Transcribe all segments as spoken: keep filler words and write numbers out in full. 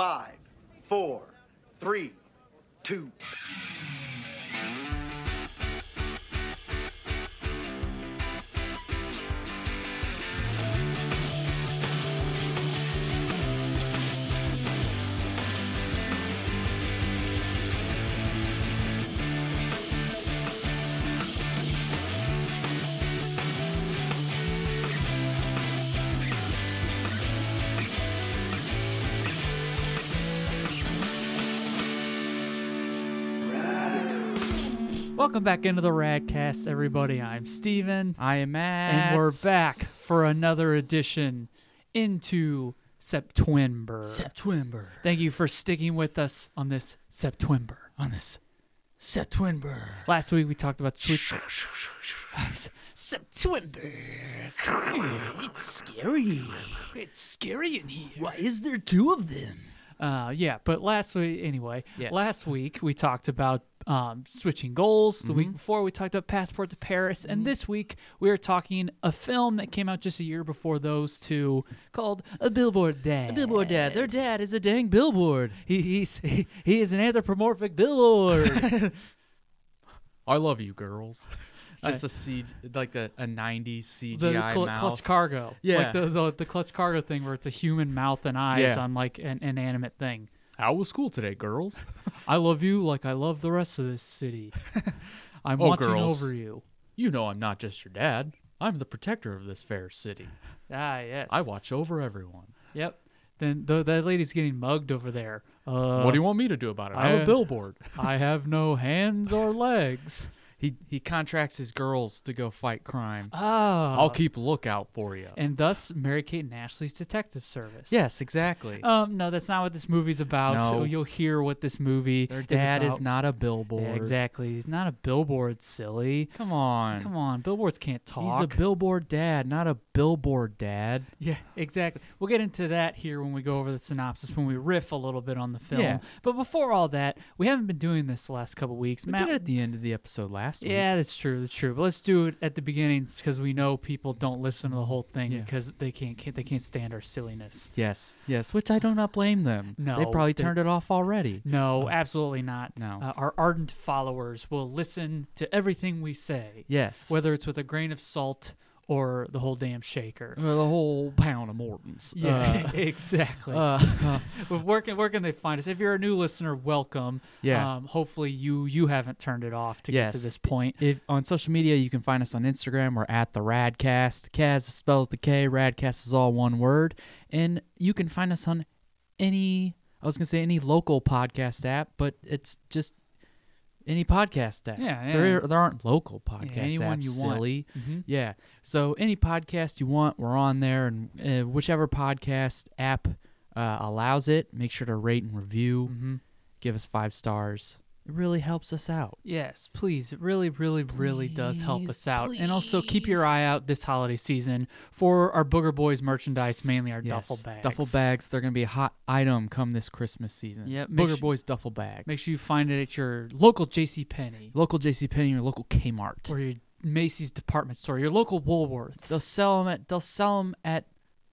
Five, four, three, two. Welcome back into the Radcast, everybody. I'm Steven. I am Matt. And we're back for another edition into September. September. Thank you for sticking with us on this September. On this September. Last week we talked about sweet... September. It's scary. It's scary in here. Why is there two of them? Uh, yeah, but last week, anyway, Yes. last week we talked about um, switching goals. The Mm-hmm. week before we talked about Passport to Paris. And this week we are talking a film that came out just a year before those two called A Billboard Dad. A billboard dad. Their dad is a dang billboard. He, he's, he, he is an anthropomorphic billboard. I love you, girls. It's I- just a C G, like a, a nineties C G the I cl- mouth. clutch cargo. Yeah. Like the, the, the clutch cargo thing where it's a human mouth and eyes Yeah. on like an inanimate thing. How was school today, girls? I love you like I love the rest of this city. I'm Oh, watching girls. over you. You know I'm not just your dad. I'm the protector of this fair city. Ah, yes. I watch over everyone. Yep. Then the, that lady's getting mugged over there. Uh, What do you want me to do about it? I'm I- a billboard. I have no hands or legs. He he contracts his girls to go fight crime. Ah. I'll keep a lookout for you. And thus, Mary-Kate and Ashley's detective service. Yes, exactly. Um, no, that's not what this movie's about. No. So you'll hear what this movie Their is dad about. is not a billboard. Yeah, exactly. He's not a billboard, silly. Come on. Come on, billboards can't talk. He's a billboard dad, not a billboard dad. Yeah, exactly. We'll get into that here when we go over the synopsis, when we riff a little bit on the film. Yeah. But before all that, we haven't been doing this the last couple weeks. We Matt, did it at the end of the episode last week. yeah, that's true. That's true. But let's do it at the beginnings because we know people don't listen to the whole thing Yeah. because they can't, can't they can't stand our silliness. Yes, yes, which I do not blame them. No, They probably they- turned it off already. No, absolutely not. No. Uh, our ardent followers will listen to everything we say, Yes. whether it's with a grain of salt or the whole damn shaker. Well, the whole pound of Morton's. Yeah, exactly. Uh, uh, But where can where can they find us? If you're a new listener, welcome. Yeah. Um, hopefully you you haven't turned it off to get to Yes. this point. if on social media, you can find us on Instagram. We're at the Radcast. Kaz is spelled with the K. Radcast is all one word. And you can find us on any, I was going to say any local podcast app, but it's just any podcast app. Yeah, yeah. There, there aren't local podcast anyone apps, you want. silly. Mhm. Yeah. So any podcast you want, we're on there. And uh, whichever podcast app uh, allows it, make sure to rate and review. Mhm. Give us five stars. It really helps us out. Yes, please. It really, really, really does help Please, us out. And also keep your eye out this holiday season for our Booger Boys merchandise, mainly our Yes, duffel bags. Duffel bags. They're going to be a hot item come this Christmas season. Yep, make Booger su- Boys duffel bags. Make sure you find it at your local JCPenney Local JCPenney or local Kmart. or your Macy's department store, your local Woolworths. They'll sell them at, they'll sell 'em at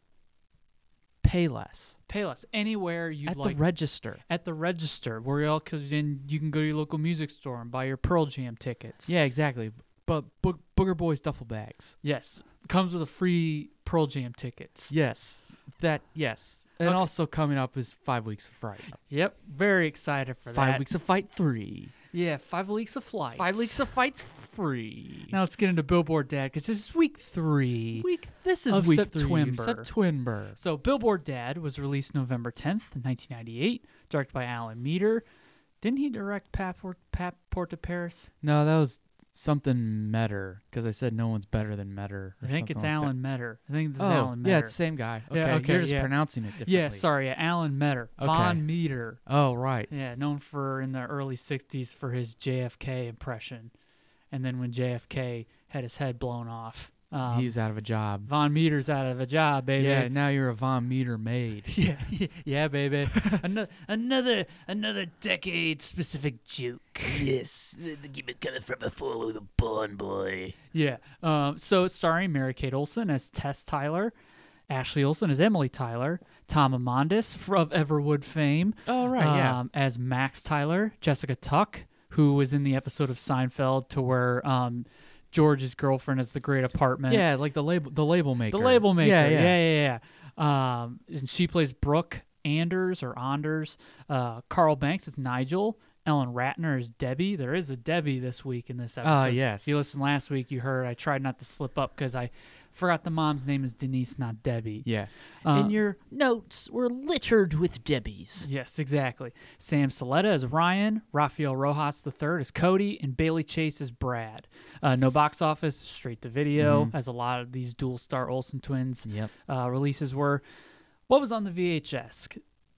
Payless. Payless, anywhere you'd At like. the register. At the register, where y'all could then you can go to your local music store and buy your Pearl Jam tickets. Yeah, exactly. But Bo- Booger Boys duffel bags. Yes, comes with a free Pearl Jam tickets. Yes. That, yes. And Okay. also coming up is Five Weeks of Fright. Yep, very excited for Five that. Weeks of Fight three. Yeah, five weeks of flights. Five Weeks of Fight's free. Now let's get into Billboard Dad because this is week three. Week. This is Of week September. three. September. So Billboard Dad was released November tenth, nineteen ninety-eight, directed by Alan Meter. Didn't he direct Passport, Passport to Paris? No, that was something Metter because I said no one's better than Metter. I think it's Alan Metter. I think this Oh, is Alan Metter. yeah, it's the same guy. Okay, Yeah, okay, you're just yeah. pronouncing it differently. Yeah, sorry, yeah, Alan Metter. Okay. Von Meter. Oh, right. Yeah, known for in the early sixties for his J F K impression. And then when J F K had his head blown off. Um, He's out of a job. Von Meter's out of a job, baby. Yeah, now you're a Von Meter maid. yeah, yeah, yeah, baby. another, another, another decade-specific juke. Yes, keep it coming from before we were born, boy. Yeah. Um. So, starring Mary-Kate Olsen as Tess Tyler, Ashley Olsen as Emily Tyler, Tom Amondis f- of Everwood fame. Oh, right, yeah. um, As Max Tyler, Jessica Tuck, who was in the episode of Seinfeld to where um, George's girlfriend is the great apartment. Yeah, like the label, the label maker. The label maker. Yeah, Yeah, yeah. yeah, yeah. Um, and she plays Brooke Anders or Anders. Uh, Carl Banks is Nigel. Ellen Ratner is Debbie. There is a Debbie this week in this episode. yes. If you listened last week, you heard I tried not to slip up because I forgot the mom's name is Denise, not Debbie. Yeah. Uh, And your notes were littered with Debbies. Yes, exactly. Sam Saletta is Ryan, Rafael Rojas the third is Cody, and Bailey Chase is Brad. Uh, no box office, straight to video, as a lot of these dual star Olsen twins Yep. uh, releases were. What was on the V H S?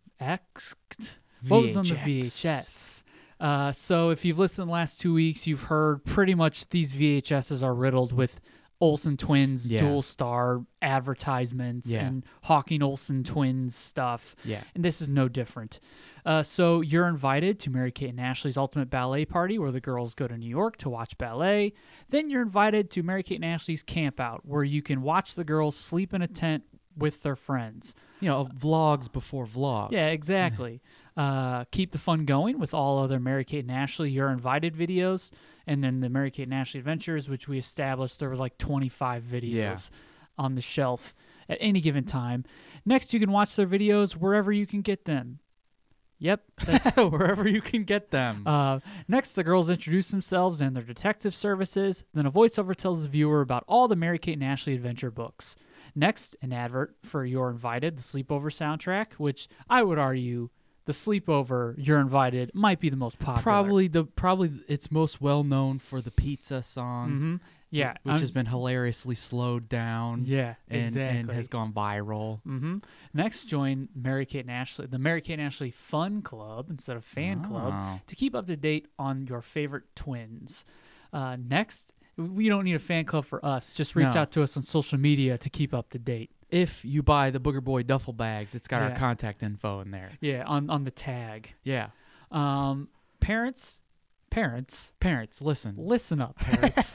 X? What was on the V H S? Uh, so if you've listened the last two weeks, you've heard pretty much these V H Ss are riddled with Olsen twins Yeah. dual star advertisements Yeah. and Hawking Olsen twins stuff. Yeah. And this is no different. Uh, so you're invited to Mary-Kate and Ashley's Ultimate Ballet Party where the girls go to New York to watch ballet. Then you're invited to Mary-Kate and Ashley's Camp Out where you can watch the girls sleep in a tent with their friends. You know, vlogs before vlogs. Yeah, exactly. Uh, keep the fun going with all other Mary-Kate and Ashley You're Invited videos, and then the Mary-Kate and Ashley Adventures, which we established there was like twenty-five videos Yeah. on the shelf at any given time. Next, you can watch their videos wherever you can get them. Yep, that's Wherever you can get them. uh, next, the girls introduce themselves and their detective services. Then a voiceover tells the viewer about all the Mary-Kate and Ashley adventure books. Next, an advert for You're Invited, the sleepover soundtrack, which I would argue the sleepover You're Invited might be the most popular. probably the probably it's most well known for the pizza song. hmm Yeah, which I'm- has been hilariously slowed down. Yeah, and, exactly. and has gone viral. hmm Next, join Mary-Kate and Ashley, the Mary-Kate and Ashley Fun Club instead of Fan Club, Oh. to keep up to date on your favorite twins. Uh, next, we don't need a fan club for us. Just reach No. out to us on social media to keep up to date. If you buy the Booger Boy duffel bags, it's got Yeah. our contact info in there. Yeah, on, on the tag. Yeah. Um, parents, parents, Parents, listen. listen up, parents.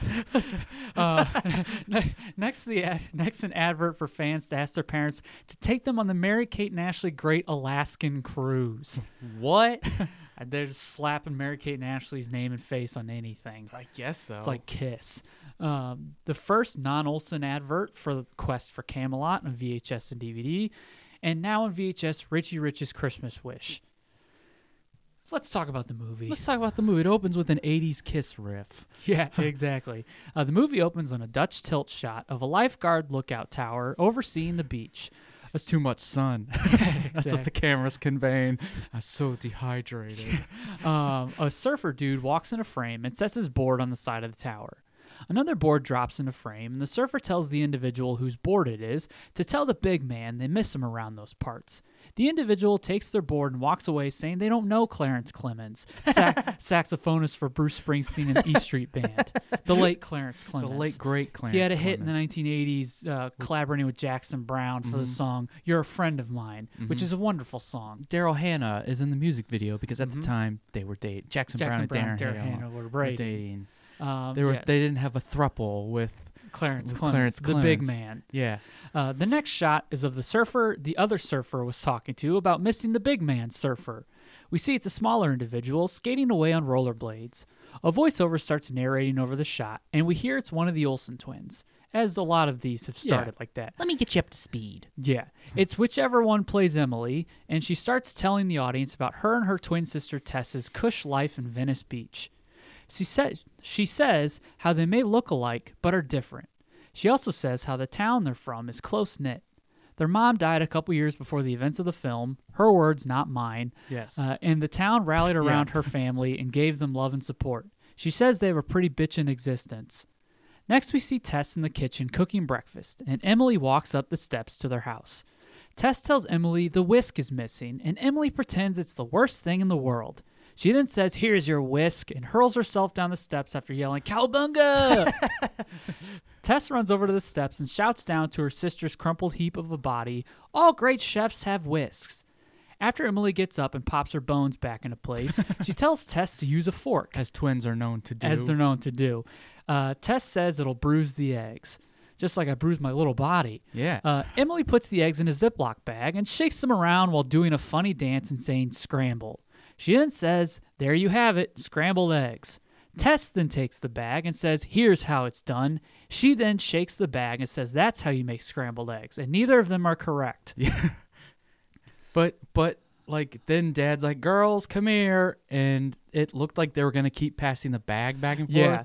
uh, ne- next, the ad, next an advert for fans to ask their parents to take them on the Mary-Kate and Ashley Great Alaskan Cruise. What? And they're just slapping Mary-Kate and Ashley's name and face on anything. I guess so. It's like Kiss. Um, the first non-Olsen advert for the Quest for Camelot on V H S and D V D. And now on V H S, Richie Rich's Christmas Wish. Let's talk about the movie. Let's talk about the movie. It opens with an eighties Kiss riff. Yeah, exactly. Uh, the movie opens on a Dutch tilt shot of a lifeguard lookout tower overseeing the beach. That's too much sun. That's Exactly. what the camera's conveying. I'm so dehydrated. um, a surfer dude walks in a frame and sets his board on the side of the tower. Another board drops into frame, and the surfer tells the individual whose board it is to tell the big man they miss him around those parts. The individual takes their board and walks away saying they don't know Clarence Clemens, sax- saxophonist for Bruce Springsteen and the E Street Band. The late Clarence the Clemens. late great Clarence. He had a hit in the Clemens. nineteen eighties uh, collaborating with Jackson Brown for the song You're a Friend of Mine, which is a wonderful song. Daryl Hannah is in the music video because at the time they were dating. Jackson, Jackson Brown and Brown, Daryl Daryl Hannah Hannah were were dating. dating. Um, There was yeah, they didn't have a thruple with Clarence with Clemens, Clarence the big Clemens. man. yeah. Uh, the next shot is of the surfer the other surfer was talking to about missing the big man surfer. We see it's a smaller individual skating away on rollerblades. A voiceover starts narrating over the shot, and we hear it's one of the Olsen twins, as a lot of these have started like that. Let me get you up to speed. Yeah, it's whichever one plays Emily, and she starts telling the audience about her and her twin sister Tessa's cush life in Venice Beach. She says she says how they may look alike but are different. She also says how the town they're from is close knit. Their mom died a couple years before the events of the film. Her words, not mine. Yes. Uh, and the town rallied around her family and gave them love and support. She says they have a pretty bitchin' existence. Next, we see Tess in the kitchen cooking breakfast, and Emily walks up the steps to their house. Tess tells Emily the whisk is missing, and Emily pretends it's the worst thing in the world. She then says, "Here's your whisk," and hurls herself down the steps after yelling, "Cowabunga!" Tess runs over to the steps and shouts down to her sister's crumpled heap of a body, "All great chefs have whisks." After Emily gets up and pops her bones back into place, she tells Tess to use a fork, As twins are known to do. as they're known to do. Uh, Tess says it'll bruise the eggs. just like I bruised my little body. Yeah. Uh, Emily puts the eggs in a Ziploc bag and shakes them around while doing a funny dance and saying scramble. She then says, there you have it, scrambled eggs. Tess then takes the bag and says, here's how it's done. She then shakes the bag and says, that's how you make scrambled eggs. And neither of them are correct. Yeah. But, but, like, then Dad's like, girls, come here. And it looked like they were going to keep passing the bag back and forth. Yeah.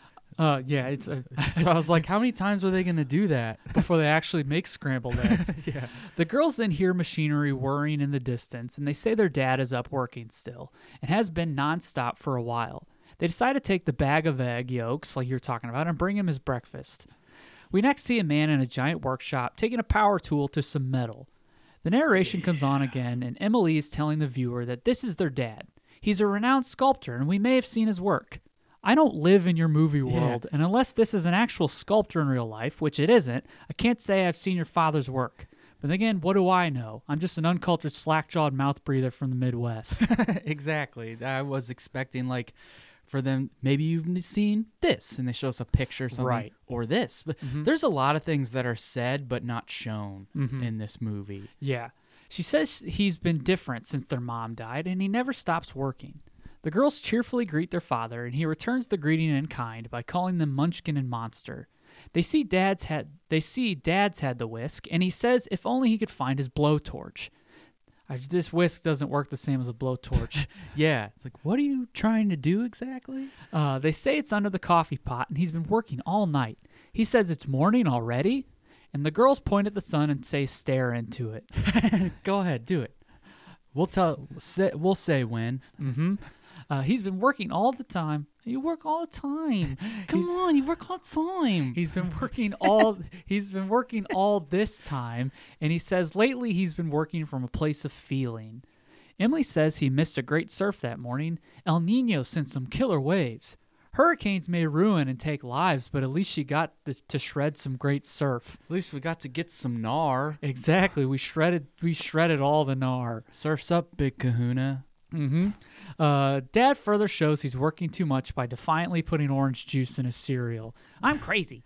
Uh, yeah, it's a, So I was like, how many times were they going to do that? before they actually make scrambled eggs. Yeah. The girls then hear machinery whirring in the distance, and they say their dad is up working still and has been nonstop for a while. They decide to take the bag of egg yolks, like you're talking about, and bring him his breakfast. We next see a man in a giant workshop taking a power tool to some metal. The narration comes on again, and Emily is telling the viewer that this is their dad. He's a renowned sculptor, and we may have seen his work. I don't live in your movie world, yeah. and unless this is an actual sculptor in real life, which it isn't, I can't say I've seen your father's work. But again, what do I know? I'm just an uncultured, slack-jawed mouth breather from the Midwest. Exactly. I was expecting, like, for them, maybe you've seen this, and they show us a picture or something, right. or this. But mm-hmm. there's a lot of things that are said but not shown mm-hmm. in this movie. Yeah. She says he's been different since their mom died, and he never stops working. The girls cheerfully greet their father, and he returns the greeting in kind by calling them Munchkin and Monster. They see Dad's had they see Dad's had the whisk, and he says if only he could find his blowtorch. I, this whisk doesn't work the same as a blowtorch. Yeah, it's like, what are you trying to do exactly? Uh, they say it's under the coffee pot, and he's been working all night. He says it's morning already, and the girls point at the sun and say stare into it. Go ahead, do it. We'll tell. Say, we'll say when. Mm-hmm. Uh, he's been working all the time. You work all the time. Come he's, on, you work all the time. He's been working all. he's been working all this time, and he says lately he's been working from a place of feeling. Emily says he missed a great surf that morning. El Nino sent some killer waves. Hurricanes may ruin and take lives, but at least she got the, to shred some great surf. At least we got to get some gnar. Exactly. We shredded. We shredded all the gnar. Surf's up, Big Kahuna. Mm-hmm. Uh, Dad further shows he's working too much by defiantly putting orange juice in his cereal. I'm crazy.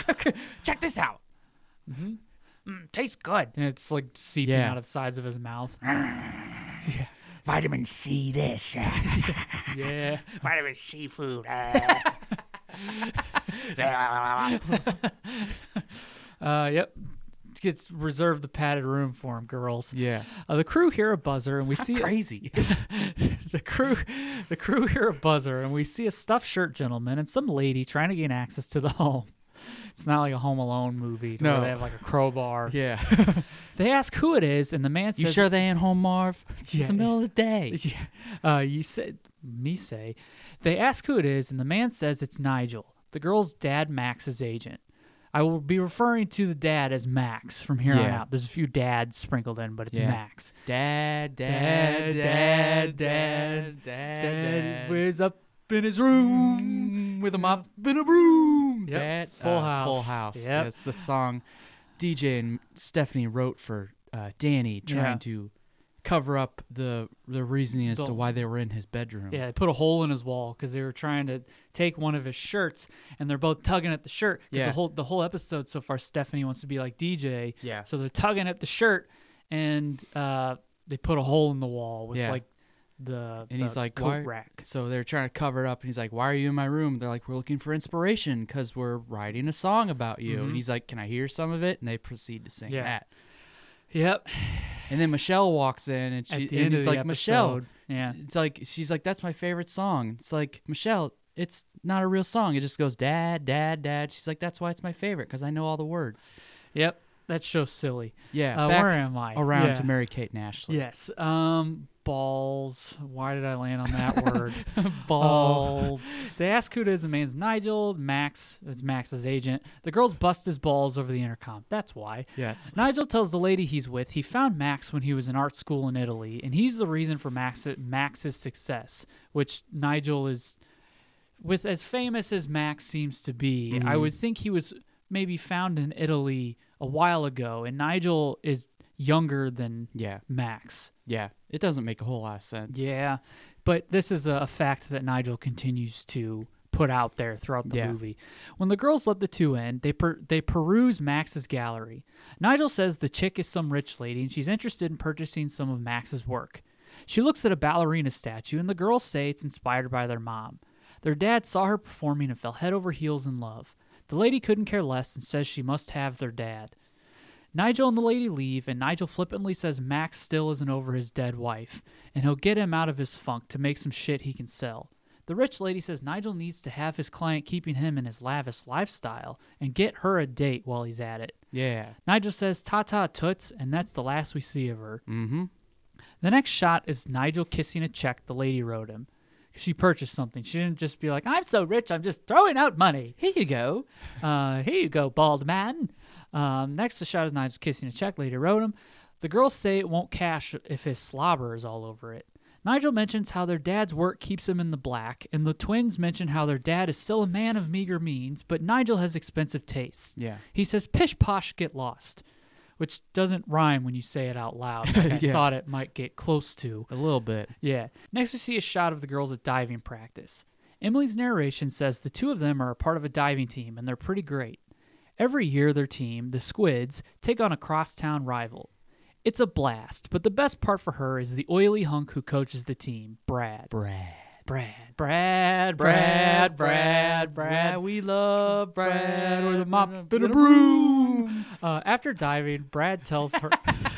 Check this out. Mm-hmm. Mm, tastes good. And it's like seeping yeah. out of the sides of his mouth. Yeah. Vitamin C this. Yeah. Vitamin C food. uh, yep. Gets reserved the padded room for him, girls. Yeah. Uh, the crew hear a buzzer, and we How see crazy. the crew. The crew hear a buzzer, and we see a stuffed shirt gentleman and some lady trying to gain access to the home. It's not like a Home Alone movie no. where they have like a crowbar. Yeah. They ask who it is, and the man says, "You sure they ain't home, Marv? It's yeah, the middle of the day." Yeah. Uh, you said me say. They ask who it is, and the man says it's Nigel, the girl's dad, Max's agent. I will be referring to the dad as Max from here on Yeah. out. There's a few dads sprinkled in, but it's Yeah. Max. Dad, dad, dad, dad, dad, dad. Where's up in his room with a mop and a broom. Yep. Dad, Full uh, House. Full House. Yep. That's the song D J and Stephanie wrote for uh, Danny, trying Yeah. to cover up the the reasoning as The- to why they were in his bedroom. Yeah, they put a hole in his wall because they were trying to take one of his shirts, and they're both tugging at the shirt. Because Yeah. the whole the whole episode so far, Stephanie wants to be like D J. Yeah. So they're tugging at the shirt, and uh, they put a hole in the wall with Yeah. like the And the he's like, coat why? rack. So they're trying to cover it up, and he's like, "Why are you in my room?" They're like, "We're looking for inspiration because we're writing a song about you." Mhm. And he's like, "Can I hear some of it?" And they proceed to sing Yeah. that. Yep. And then Michelle walks in, and she At the and end of he's the like, "Michelle." episode. Yeah. It's like she's like, "That's my favorite song." It's like, "Michelle, it's not a real song. It just goes dad, dad, dad." She's like, "That's why it's my favorite because I know all the words." Yep. That show's silly. Yeah. Uh, back where am I? Around Yeah. to Mary Kate and Ashley. Yes. Um. Balls. Why did I land on that word? Balls. Uh, they ask who it is. The man's Nigel. Max is Max's agent. The girls bust his balls over the intercom. That's why. Yes. Nigel tells the lady he's with he found Max when he was in art school in Italy, and he's the reason for Max Max's success, which Nigel is, with as famous as Max seems to be, Mhm. I would think he was maybe found in Italy a while ago, and Nigel is younger than Yeah. Max. Yeah. It doesn't make a whole lot of sense. Yeah, but this is a fact that Nigel continues to put out there throughout the Yeah. movie. When the girls let the two in, they per- they peruse Max's gallery. Nigel says the chick is some rich lady and she's interested in purchasing some of Max's work. She looks at a ballerina statue and the girls say it's inspired by their mom. Their dad saw her performing and fell head over heels in love. The lady couldn't care less and says she must have their dad. Nigel and the lady leave, and Nigel flippantly says Max still isn't over his dead wife, and he'll get him out of his funk to make some shit he can sell. The rich lady says Nigel needs to have his client keeping him in his lavish lifestyle and get her a date while he's at it. Yeah. Nigel says ta-ta toots, and that's the last we see of her. Mm-hmm. The next shot is Nigel kissing a check the lady wrote him. She purchased something. She didn't just be like, I'm so rich, I'm just throwing out money. Here you go. Uh, here you go, bald man. Um, next, the shot is Nigel kissing a check lady wrote him. The girls say it won't cash if his slobber is all over it. Nigel mentions how their dad's work keeps him in the black, and the twins mention how their dad is still a man of meager means, but Nigel has expensive tastes. Yeah. He says, pish posh get lost, which doesn't rhyme when you say it out loud. Like I Yeah. thought it might get close to. A little bit. Yeah. Next, we see a shot of the girls at diving practice. Emily's narration says the two of them are a part of a diving team, and they're pretty great. Every year, their team, the Squids, take on a crosstown rival. It's a blast, but the best part for her is the oily hunk who coaches the team, Brad. Brad. Brad, Brad, Brad, Brad, Brad. We love Brad with a mop and a broom. Uh, after diving, Brad tells her.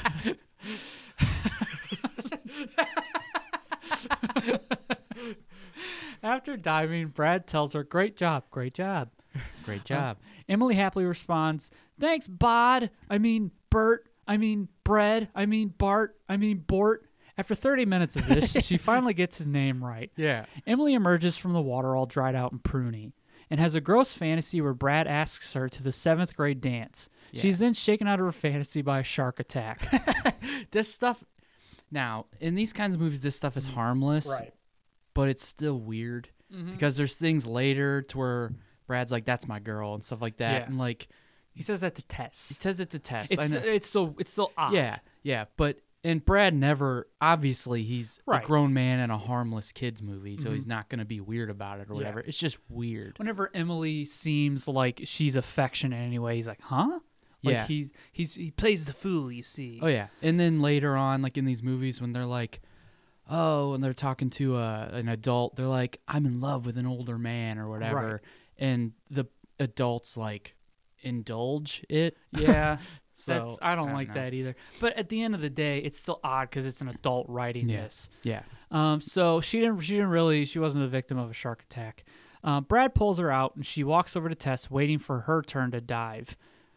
After diving, Brad tells her, "Great job, great job." Great job. Uh, Emily happily responds, "Thanks, Bod. I mean, Bert. I mean, Bread. I mean, Bart. I mean, Bort." After thirty minutes of this, she finally gets his name right. Yeah. Emily emerges from the water all dried out and pruny and has a gross fantasy where Brad asks her to the seventh grade dance. Yeah. She's then shaken out of her fantasy by a shark attack. This stuff. Now, in these kinds of movies, this stuff is harmless. But it's still weird because there's things later to where Brad's like, "That's my girl" and stuff like that, Yeah. and like He says that to he Tess. says it to Tess. It's I know. it's so it's so odd. yeah, yeah, but and Brad never. Obviously, he's Right. a grown man in a harmless kids movie, so he's not gonna be weird about it or whatever. It's just weird. Whenever Emily seems like she's affectionate anyway, he's like, "Huh?" Like Yeah. he's he's he plays the fool, you see. Oh yeah, and then later on, like in these movies, when they're like, "Oh," and they're talking to uh, an adult, they're like, "I'm in love with an older man" or whatever, Right. and the adults like indulge it. Yeah. So, That's I don't I don't like know. that either. But at the end of the day, it's still odd because it's an adult writing Yeah. this. Yeah. Um, so she didn't. She didn't really. She wasn't a victim of a shark attack. Um, Brad pulls her out, and she walks over to Tess, waiting for her turn to dive.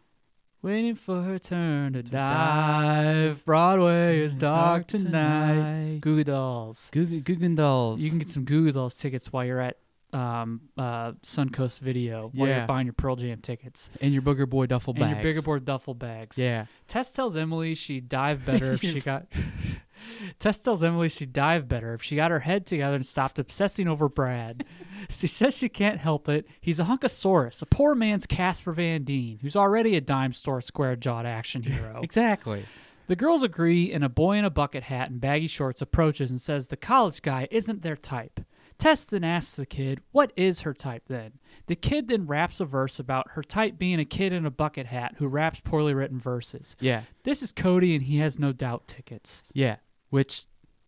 Waiting for her turn to, dive. Broadway is dark tonight. Goo Goo Dolls. Guggen Guggen Dolls. You can get some Goo Goo Dolls tickets while you're at um, uh, Suncoast Video. While Yeah. you're buying your Pearl Jam tickets. and your booger boy duffel And bags. your bigger board duffel bags. Yeah. Tess tells Emily she'd dive better if she got. Tess tells Emily she'd dive better if she got her head together and stopped obsessing over Brad. She says she can't help it. He's a hunkosaurus, a poor man's Casper Van Dien, who's already a dime store square-jawed action hero. Exactly. The girls agree, and a boy in a bucket hat and baggy shorts approaches and says the college guy isn't their type. Tess then asks the kid, what is her type then? The kid then raps a verse about her type being a kid in a bucket hat who raps poorly written verses. Yeah. This is Cody, and he has no doubt tickets. Yeah. Which,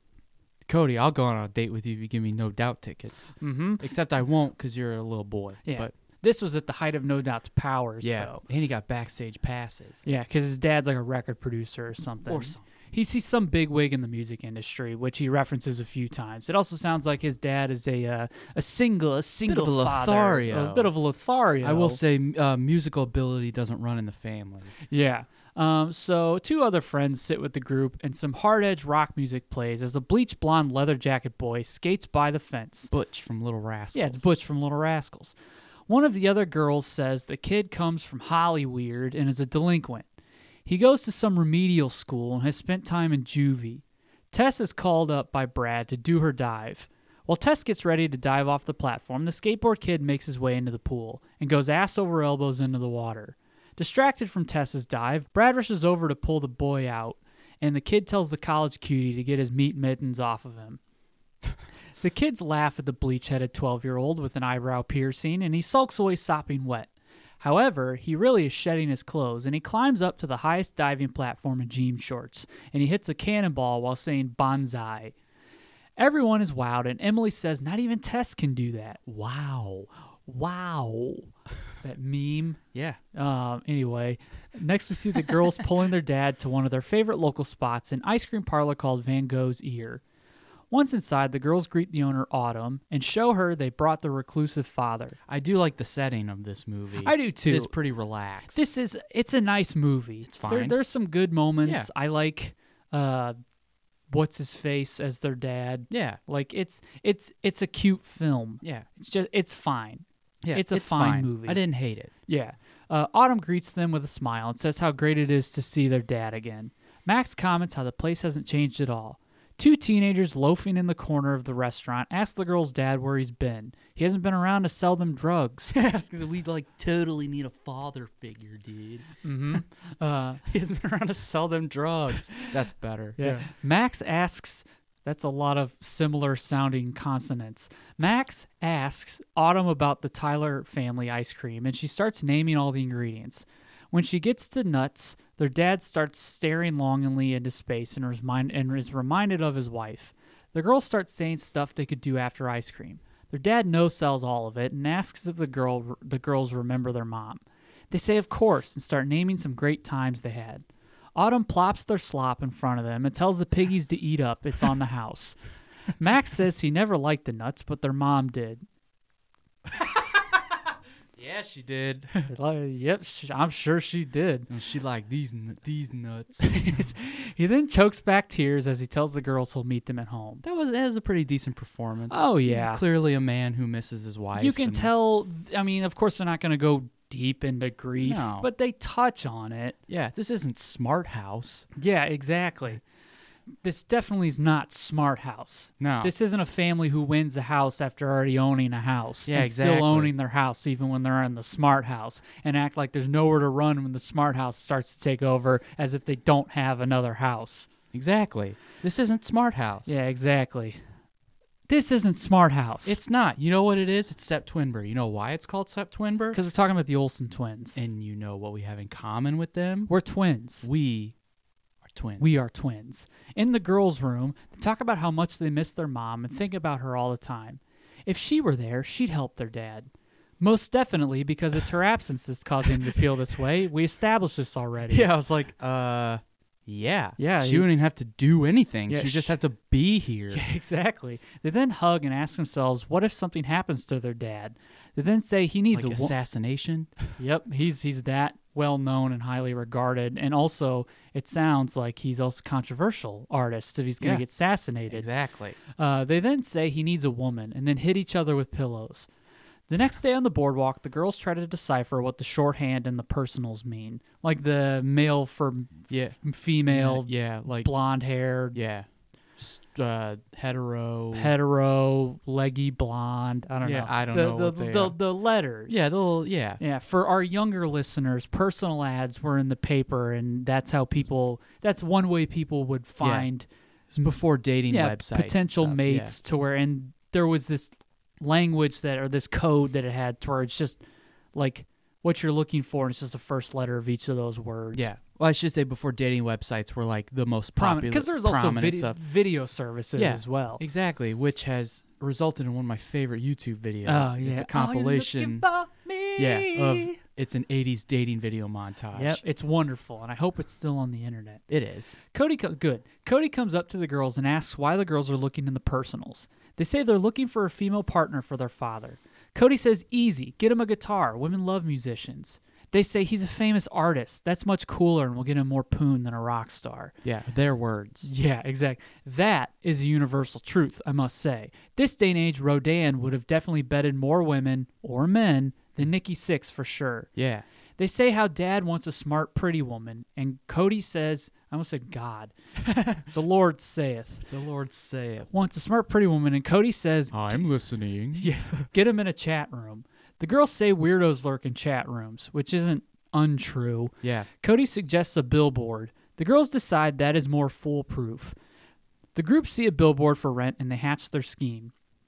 Cody, I'll go on a date with you if you give me no doubt tickets. Mm-hmm. Except I won't because you're a little boy. Yeah. But This was at the height of No Doubt's powers, yeah. though. And he got backstage passes. Yeah, because his dad's like a record producer or something. Or something. He's, he's some bigwig in the music industry, which he references a few times. It also sounds like his dad is a uh, a single, a single of a father, Lothario. a bit of a Lothario. I will say uh, musical ability doesn't run in the family. Yeah. Um, so two other friends sit with the group, and some hard-edge rock music plays as a bleach blonde leather jacket boy skates by the fence. Butch from Little Rascals. Yeah, it's Butch from Little Rascals. One of the other girls says the kid comes from Hollyweird and is a delinquent. He goes to some remedial school and has spent time in juvie. Tess is called up by Brad to do her dive. While Tess gets ready to dive off the platform, the skateboard kid makes his way into the pool and goes ass over elbows into the water. Distracted from Tess's dive, Brad rushes over to pull the boy out, and the kid tells the college cutie to get his meat mittens off of him. The kids laugh at the bleach-headed twelve-year-old with an eyebrow piercing, and he sulks away sopping wet. However, he really is shedding his clothes, and he climbs up to the highest diving platform in jean shorts, and he hits a cannonball while saying bonsai. Everyone is wowed, and Emily says not even Tess can do that. Wow. Wow. That meme. Yeah. Um, anyway, next we see the girls pulling their dad to one of their favorite local spots, an ice cream parlor called Van Gogh's Ear. Once inside, the girls greet the owner, Autumn, and show her they brought the reclusive father. I do like the setting of this movie. I do too. It's pretty relaxed. This is, it's a nice movie. It's fine. There, there's some good moments. Yeah. I like, uh, what's his face as their dad. yeah. Like it's, it's, it's a cute film. Yeah. It's just, it's fine. Yeah. It's a fine movie. I didn't hate it. Yeah. Uh, Autumn greets them with a smile and says how great it is to see their dad again. Max comments how the place hasn't changed at all. Two teenagers loafing in the corner of the restaurant ask the girl's dad where he's been. He hasn't been around to sell them drugs. Yes, because we like totally need a father figure, dude. mm-hmm. uh, He hasn't been around to sell them drugs. That's better. yeah. Max asks... That's a lot of similar sounding consonants. Max asks Autumn about the Tyler family ice cream, and she starts naming all the ingredients. When she gets to nuts, their dad starts staring longingly into space and, remind, and is reminded of his wife. The girls start saying stuff they could do after ice cream. Their dad no-sells all of it and asks if the girl the girls remember their mom. They say of course and start naming some great times they had. Autumn plops their slop in front of them and tells the piggies to eat up. It's on the house. Max says he never liked the nuts, but their mom did. Yeah, she did. Yep, sh- I'm sure she did. And she liked these n- these nuts. He then chokes back tears as he tells the girls he'll meet them at home. That was that was a pretty decent performance. Oh, yeah. He's clearly a man who misses his wife. You can and- tell, I mean, of course they're not going to go deep into grief, No. but they touch on it. Yeah, this isn't Smart House. Yeah, exactly. This definitely is not Smart House. No. This isn't a family who wins a house after already owning a house. Yeah, and exactly. still owning their house even when they're in the Smart House and act like there's nowhere to run when the Smart House starts to take over as if they don't have another house. Exactly. This isn't Smart House. Yeah, exactly. This isn't Smart House. It's not. You know what it is? It's Sept Twinber. You know why it's called Sept Twinber? because we're talking about the Olsen twins. And you know what we have in common with them? We're twins. We are twins. We are twins. In the girls' room, they talk about how much they miss their mom and think about her all the time. If she were there, she'd help their dad. Most definitely, because it's her absence that's causing them to feel this way. We established this already. Yeah, I was like, uh, yeah. Yeah, She you- wouldn't even have to do anything. Yeah, she would just sh- have to be here. Yeah, exactly. They then hug and ask themselves, what if something happens to their dad? They then say he needs Like a wo- assassination. Yep, he's he's that well known and highly regarded, and also it sounds like he's also a controversial artist if he's going to Yeah. get assassinated. Exactly. Uh, they then say he needs a woman, and then hit each other with pillows. The next day on the boardwalk, the girls try to decipher what the shorthand and the personals mean, like the male for Yeah. female, Yeah, like blonde hair, yeah. S- Uh, hetero. hetero, leggy blonde. I don't Yeah, know. I don't the, know the, what they the, are. the letters. yeah, the little yeah. Yeah, for our younger listeners, personal ads were in the paper, and that's how people. That's one way people would find, It's before dating yeah, websites. potential and stuff. mates to where, and there was this language that or this code that it had to where it's just like what you're looking for, and it's just the first letter of each of those words. Yeah. Well, I should say before dating websites were like the most popular. prominent because there's also prominent video, stuff. video services Yeah, as well. Exactly, which has resulted in one of my favorite YouTube videos. Oh yeah, It's a Oh, compilation. you're looking for me. Yeah, of it's an eighties dating video montage. Yep, it's wonderful, and I hope it's still on the internet. It is. Cody, co- good. Cody comes up to the girls and asks why the girls are looking in the personals. They say they're looking for a female partner for their father. Cody says, easy, get him a guitar. Women love musicians. They say he's a famous artist. That's much cooler and will get him more poon than a rock star. Yeah, their words. Yeah, exactly. That is a universal truth, I must say. This day and age, Rodan would have definitely bedded more women, or men, than Nikki Sixx for sure. Yeah. They say how dad wants a smart, pretty woman, and Cody says, I almost said God, the Lord saith, The Lord saith. wants a smart, pretty woman, and Cody says, I'm listening. yes, get him in a chat room. The girls say weirdos lurk in chat rooms, which isn't untrue. Yeah. Cody suggests a billboard. The girls decide that is more foolproof. The group see a billboard for rent, and they hatch their scheme.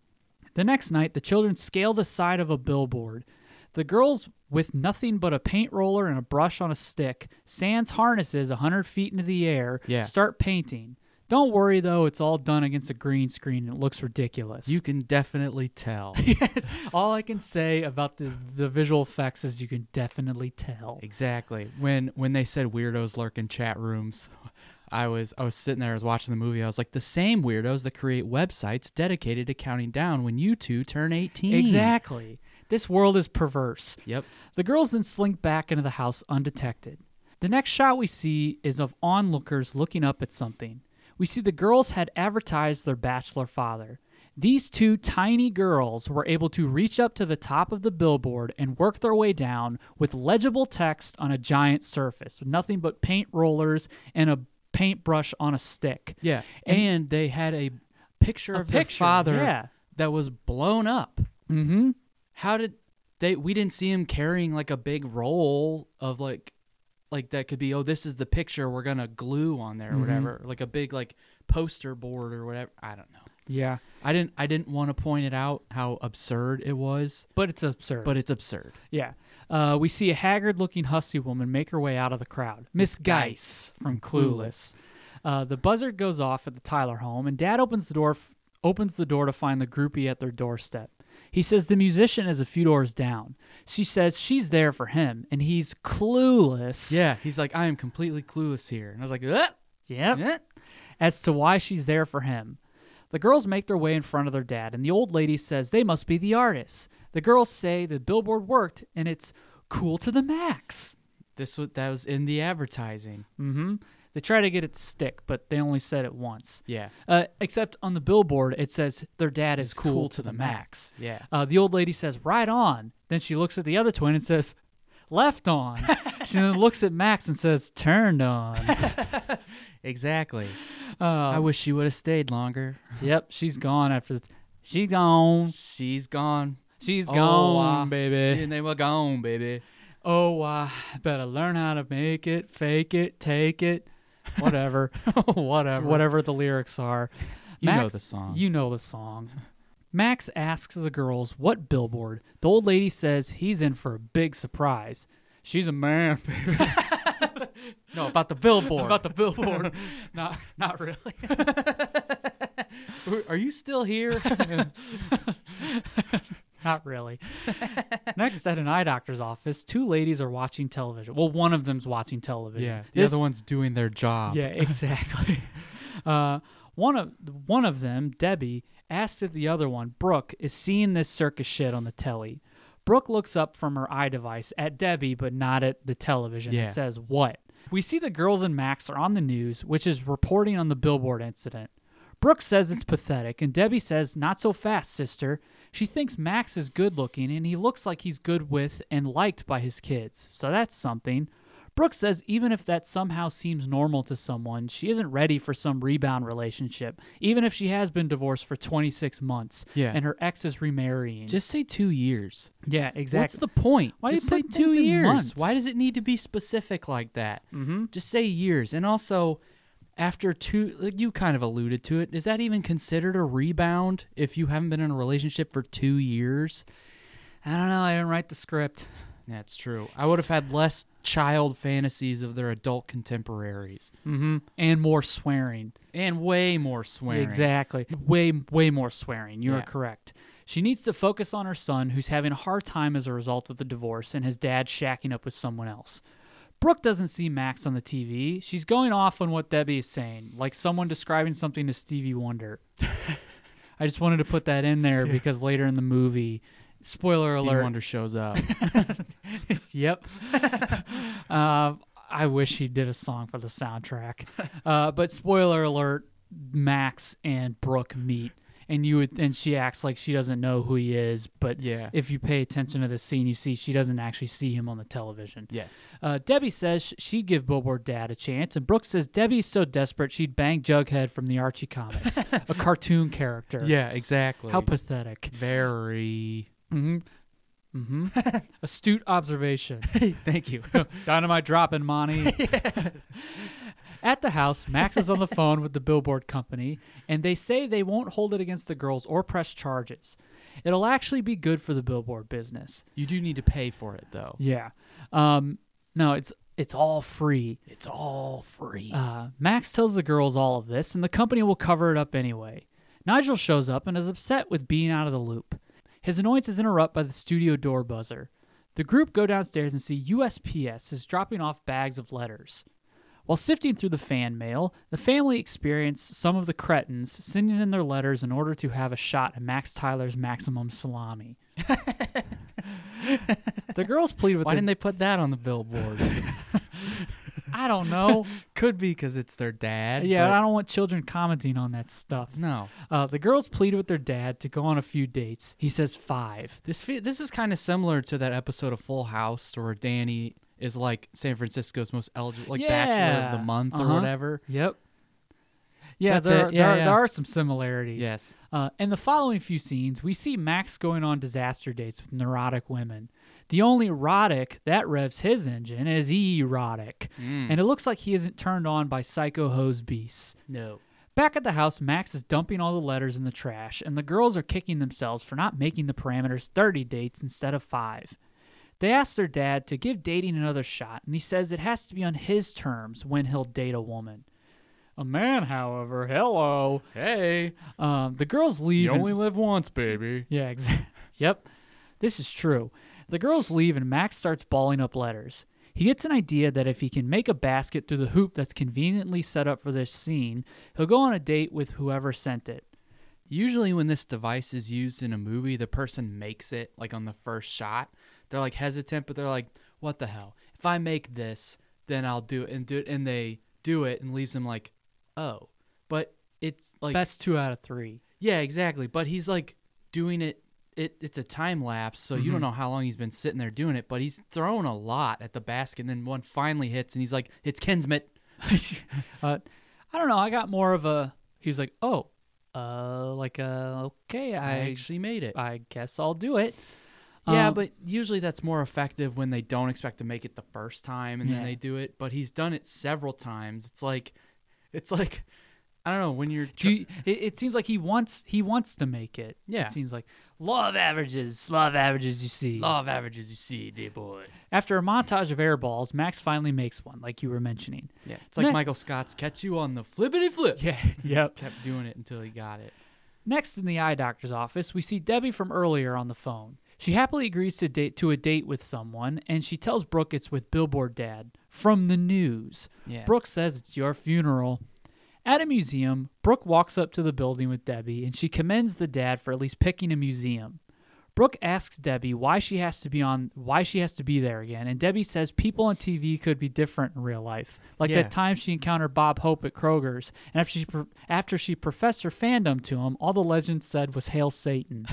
The next night, the children scale the side of a billboard. The girls, with nothing but a paint roller and a brush on a stick, sans harnesses one hundred feet into the air, Yeah. start painting. Don't worry, though. It's all done against a green screen, and it looks ridiculous. You can definitely tell. Yes. All I can say about the, the visual effects is you can definitely tell. Exactly. When when they said weirdos lurk in chat rooms, I was I was sitting there, I was watching the movie. I was like, the same weirdos that create websites dedicated to counting down when you two turn eighteen. Exactly. This world is perverse. Yep. The girls then slink back into the house undetected. The next shot we see is of onlookers looking up at something. We see the girls had advertised their bachelor father. These two tiny girls were able to reach up to the top of the billboard and work their way down with legible text on a giant surface, with nothing but paint rollers and a paintbrush on a stick. Yeah. And- And, they had a picture A of their picture, father yeah. that was blown up. Mm-hmm. How did they we didn't see him carrying like a big roll of like like that could be, oh, this is the picture we're gonna glue on there or Mhm. whatever. Like a big like poster board or whatever. I don't know. Yeah. I didn't I didn't want to point it out how absurd it was, But it's absurd. but it's absurd. Yeah. Uh, we see a haggard-looking hussy woman make her way out of the crowd. Miss Geiss Geiss from from Clueless. Uh, the buzzard goes off at the Tyler home, and Dad opens the door f- opens the door to find the groupie at their doorstep. He says the musician is a few doors down. She says she's there for him, and he's clueless. Yeah, he's like, I am completely clueless here. And I was like, uh, Yep. eh. As to why she's there for him. The girls make their way in front of their dad, and the old lady says they must be the artists. The girls say the billboard worked, and it's cool to the max. This was that was in the advertising. Mm-hmm. They try to get it to stick, but they only said it once. Yeah. Uh, except on the billboard, it says their dad is cool, to the max. Yeah. Uh, the old lady says, right on. Then she looks at the other twin and says, left on. She then looks at Max and says, turned on. Exactly. Uh, I wish she would have stayed longer. Yep, she's gone after the... She's gone. She's gone. She's Oh, gone, uh, baby. She and they were gone, baby. Oh, I better learn how to make it, fake it, take it, whatever. Whatever. Whatever the lyrics are. You know Max- the song. You know the song. Max asks the girls what billboard. The old lady says he's in for a big surprise. She's a man, baby. No, about the billboard. About the billboard. not, not really. Are you still here? Not really. Next, at an eye doctor's office, two ladies are watching television. Well, one of them's watching television. Yeah. The This- other one's doing their job. Yeah, exactly. uh, one of one of them, Debbie, asks if the other one, Brooke, is seeing this circus shit on the telly. Brooke looks up from her eye device at Debbie, but not at the television. Yeah. And says, what? We see the girls and Max are on the news, which is reporting on the billboard incident. Brooke says it's pathetic, and Debbie says, not so fast, sister. She thinks Max is good looking, and he looks like he's good with and liked by his kids, so that's something. Brooke says even if that somehow seems normal to someone, she isn't ready for some rebound relationship, even if she has been divorced for twenty-six months, Yeah. and her ex is remarrying. Just say two years. yeah, exactly. What's the point? Why do Just you say put two things in years? months? Why does it need to be specific like that? Mm-hmm. Just say years. And also, after two, like you kind of alluded to it, is that even considered a rebound if you haven't been in a relationship for two years? I don't know. I didn't write the script. That's true. I would have had less child fantasies of their adult contemporaries. Mm-hmm. And more swearing. And way more swearing. Exactly. Way, way more swearing. You are Yeah. correct. She needs to focus on her son, who's having a hard time as a result of the divorce and his dad shacking up with someone else. Brooke doesn't see Max on the T V. She's going off on what Debbie is saying, like someone describing something to Stevie Wonder. I just wanted to put that in there because later in the movie, spoiler Stevie alert. Wonder shows up. Yep. uh, I wish he did a song for the soundtrack. Uh, but spoiler alert: Max and Brooke meet, and you would, and she acts like she doesn't know who he is. But Yeah. if you pay attention to the scene, you see she doesn't actually see him on the television. Yes. Uh, Debbie says sh- she'd give Billboard Dad a chance, and Brooke says Debbie's so desperate she'd bang Jughead from the Archie comics, a cartoon character. Yeah, exactly. How pathetic. Very. Mm-hmm. Mm-hmm. Astute observation. Thank you. Dynamite dropping, Monty. At the house, Max is on the phone with the billboard company, and they say they won't hold it against the girls or press charges. It'll actually be good for the billboard business. You do need to pay for it, though. Yeah. Um, no, it's it's all free. It's all free. Uh, Max tells the girls all of this, and the company will cover it up anyway. Nigel shows up and is upset with being out of the loop. His annoyance is interrupted by the studio door buzzer. The group go downstairs and see U S P S is dropping off bags of letters. While sifting through the fan mail, the family experience some of the cretins sending in their letters in order to have a shot at Max Tyler's maximum salami. The girls plead with Why their... didn't they put that on the billboard? I don't know. Could be because it's their dad. Yeah, but I don't want children commenting on that stuff. No. Uh, the girls plead with their dad to go on a few dates. He says five. This fe- this is kind of similar to that episode of Full House where Danny is like San Francisco's most eligible, like Bachelor of the Month uh-huh. or whatever. Yep. Yeah, That's there, it. Yeah, there, yeah. there are some similarities. Yes. Uh, in the following few scenes, we see Max going on disaster dates with neurotic women. The only erotic that revs his engine is erotic, Mm. and it looks like he isn't turned on by psycho hose beasts. No. Back at the house, Max is dumping all the letters in the trash, and the girls are kicking themselves for not making the parameters thirty dates instead of five. They ask their dad to give dating another shot, and he says it has to be on his terms when he'll date a woman. A man, however, hello. Hey. Um, the girls leave. You and- only live once, baby. Yeah, exactly. Yep. This is true. The girls leave and Max starts balling up letters. He gets an idea that if he can make a basket through the hoop that's conveniently set up for this scene, he'll go on a date with whoever sent it. Usually when this device is used in a movie, the person makes it like on the first shot. They're like hesitant, but they're like, what the hell? If I make this, then I'll do it and do it. And they do it and leaves them like, oh. But it's like... Best two out of three. Yeah, exactly. But he's like doing it. It, it's a time lapse, so you don't Mhm. know how long he's been sitting there doing it, but he's thrown a lot at the basket, and then one finally hits, and he's like, it's Ken's mitt. uh, I don't know. I got more of a... He was like, oh, uh, like, uh, okay, I I, actually made it. I guess I'll do it. yeah, Um, but usually that's more effective when they don't expect to make it the first time, and Yeah. then they do it, but he's done it several times. It's like, it's like, I don't know, when you're... Do you, it, it seems like he wants he wants to make it. Yeah. It seems like law of averages, law of averages. You see, Law of averages, you see, dear boy. After a montage of air balls, Max finally makes one, like you were mentioning. Yeah, it's like Ne- Michael Scott's Catch You on the Flippity Flip. Yeah. Yep. Kept doing it until he got it. Next, in the eye doctor's office, we see Debbie from earlier on the phone. She happily agrees to date to a date with someone, and she tells Brooke it's with Billboard Dad from the news. Yeah. Brooke says it's your funeral. At a museum, Brooke walks up to the building with Debbie, and she commends the dad for at least picking a museum. Brooke asks Debbie why she has to be on why she has to be there again, and Debbie says people on T V could be different in real life, like Yeah. that time she encountered Bob Hope at Kroger's, and after she pro- after she professed her fandom to him, all the legend said was "Hail Satan"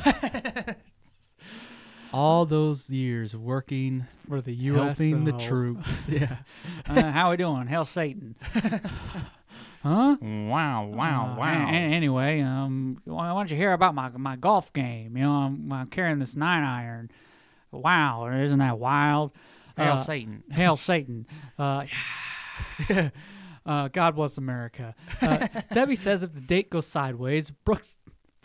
All those years working, for the U S O. helping the troops. Yeah. uh, how we doing? Hail Satan. Huh? Wow, wow, Uh, wow. a- a- anyway, um, why don't you hear about my my golf game? You know, I'm, I'm carrying this nine iron. Wow, isn't that wild? Hail Uh, Satan. Hail Satan. Uh, uh, God bless America. Uh, Debbie says if the date goes sideways, Brooks.